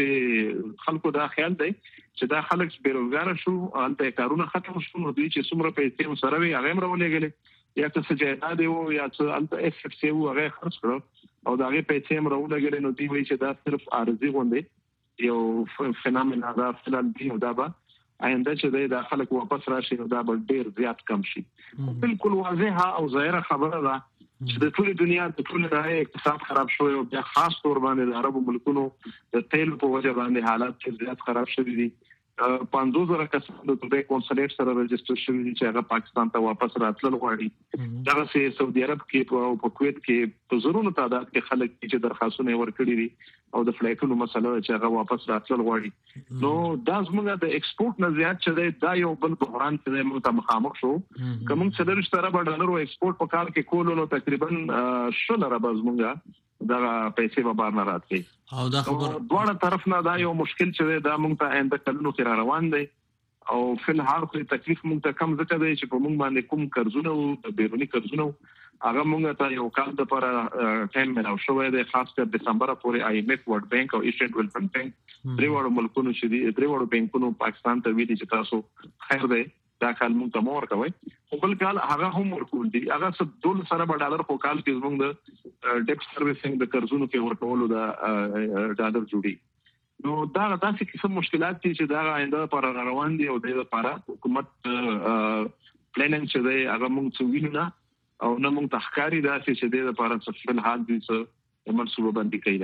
چې خلکو دا خیال دی چې دا خلک بیروزګار شو البته کارونه ختم شو نو دوی چې څومره پیسې سره وي هغه مرولېږي یا څه جایداد یو یا څه البته اف اف سی او هغه خرڅ کړو او دا هغه پیسې مرولېږي نو دوی وایي چې دا صرف عارضي غونډه یو فینامنا دا فلال دی دا به آینده چې دا خلک واپس راشي نو دا به ډیر زیات کم شي بالکل واضحه او ظاهره خبره ده چې د ټولې دنیا د ټولې راي اقتصاد خراب شوی او بیا خاص تور باندې د عربو ملکونو د تیل په وجه باندې حالات زیات خراب شوي دي پنځوس زره کسان د دوبۍ کونسلیټ سره رجسټر شوي دي چې هغه پاکستان ته واپس راتلل غواړي دغه سعودي عرب کې او په کویت کې په زرونو تعداد کې خلک چې درخواستونه ورکړي دي او د فلایټونو مسله چې هغه واپس راتلل غواړي نو دا زموږ د ایکسپورټ نه زیات چې دا یو بل بحران چې موږ ته مخامخ شو کوم چې د رښتیا رب ډالر او ایکسپورټ په کال کې کولو نو تقریبا شل رب زموږ دا پیسې به بار نه راځي او دا خبر دواړه طرف نه دا یو مشکل چې دا موږ ته آینده کلونو کې را روان دی او فل هر خو تکلیف موږ ته کم ځکه دی چې په موږ باندې کوم قرضونه او بیرونی قرضونه هغه موږ ته یو کال د پر ټایم ملاو شوی دی خاص کر دسمبر پورې آی ایم ایف ورلد بانک او ایشین ډیولپمنٹ بانک درې وړو ملکونو چې دی درې وړو بانکونو پاکستان ته ویلي چې تاسو خیر دی دا کال موږ ته مور کوي خو بل کال هغه هم ورکول دي هغه څه ډول سره به ډالر په کال کې موږ د ډیپټ سروسینګ د قرضونو کې ورکولو د ډالر جوړي نو دا داسې قسم مشکلات دي چې دا آینده پر روان دي او د لپاره حکومت پلانینګ چې دی هغه موږ څه وینو نه او نه موږ تخکاری داسې چې د لپاره څه فل حال دي څه منصوبه بندي کوي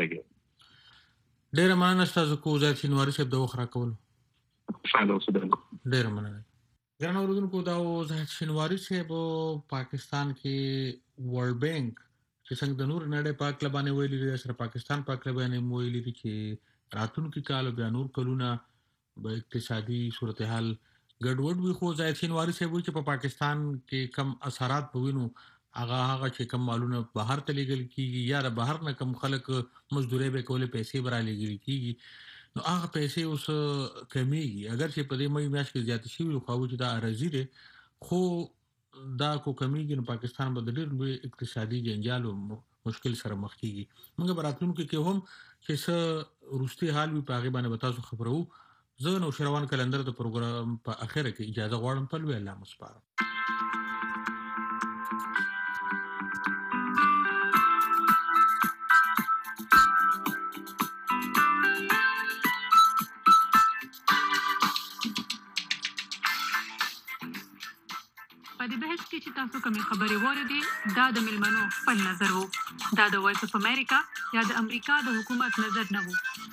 لګي ډیر مننه تاسو کو ځای شینواری صاحب د وخره کول خوشاله اوسئ ډیر مننه ګران اوردونکو دا زاهد شینواری صاحب پاکستان کې ورلد بانک چې څنګه د نور نړۍ پاک لبانه ویلي دي سره پاکستان پاک لبانه ویلي دي چې راتلونکي کال بیا نور کلونه به اقتصادي صورتحال ګډوډ وي خو زاهد شینواری صاحب چې په پاکستان کې کم اثرات پوینو هغه هغه چې کم مالونه بهر ته لګل کیږي یا د بهر نه کم خلک مزدوري به کولې پیسې برا لګل کیږي نو هغه پیسې اوس کمیږي اگر چې په دې مې میاشت کې زیات شي خو خو چې دا ارزي دي خو دا کو کمیږي نو پاکستان به د ډېر لوی اقتصادي جنجال او مشکل سره مخ کیږي موږ براتونکو کې هم چې څه روستي حال وي په هغه باندې تاسو خبرو زه نو شروان کلندر د پروګرام په اخر کې اجازه غواړم په لوی الله مسپاره په دې بحث کې چې تاسو کومې خبرې واورېدې دا د ملمنو خپل نظر وو دا د وایس اف امریکا یا د امریکا د حکومت نظر نه وو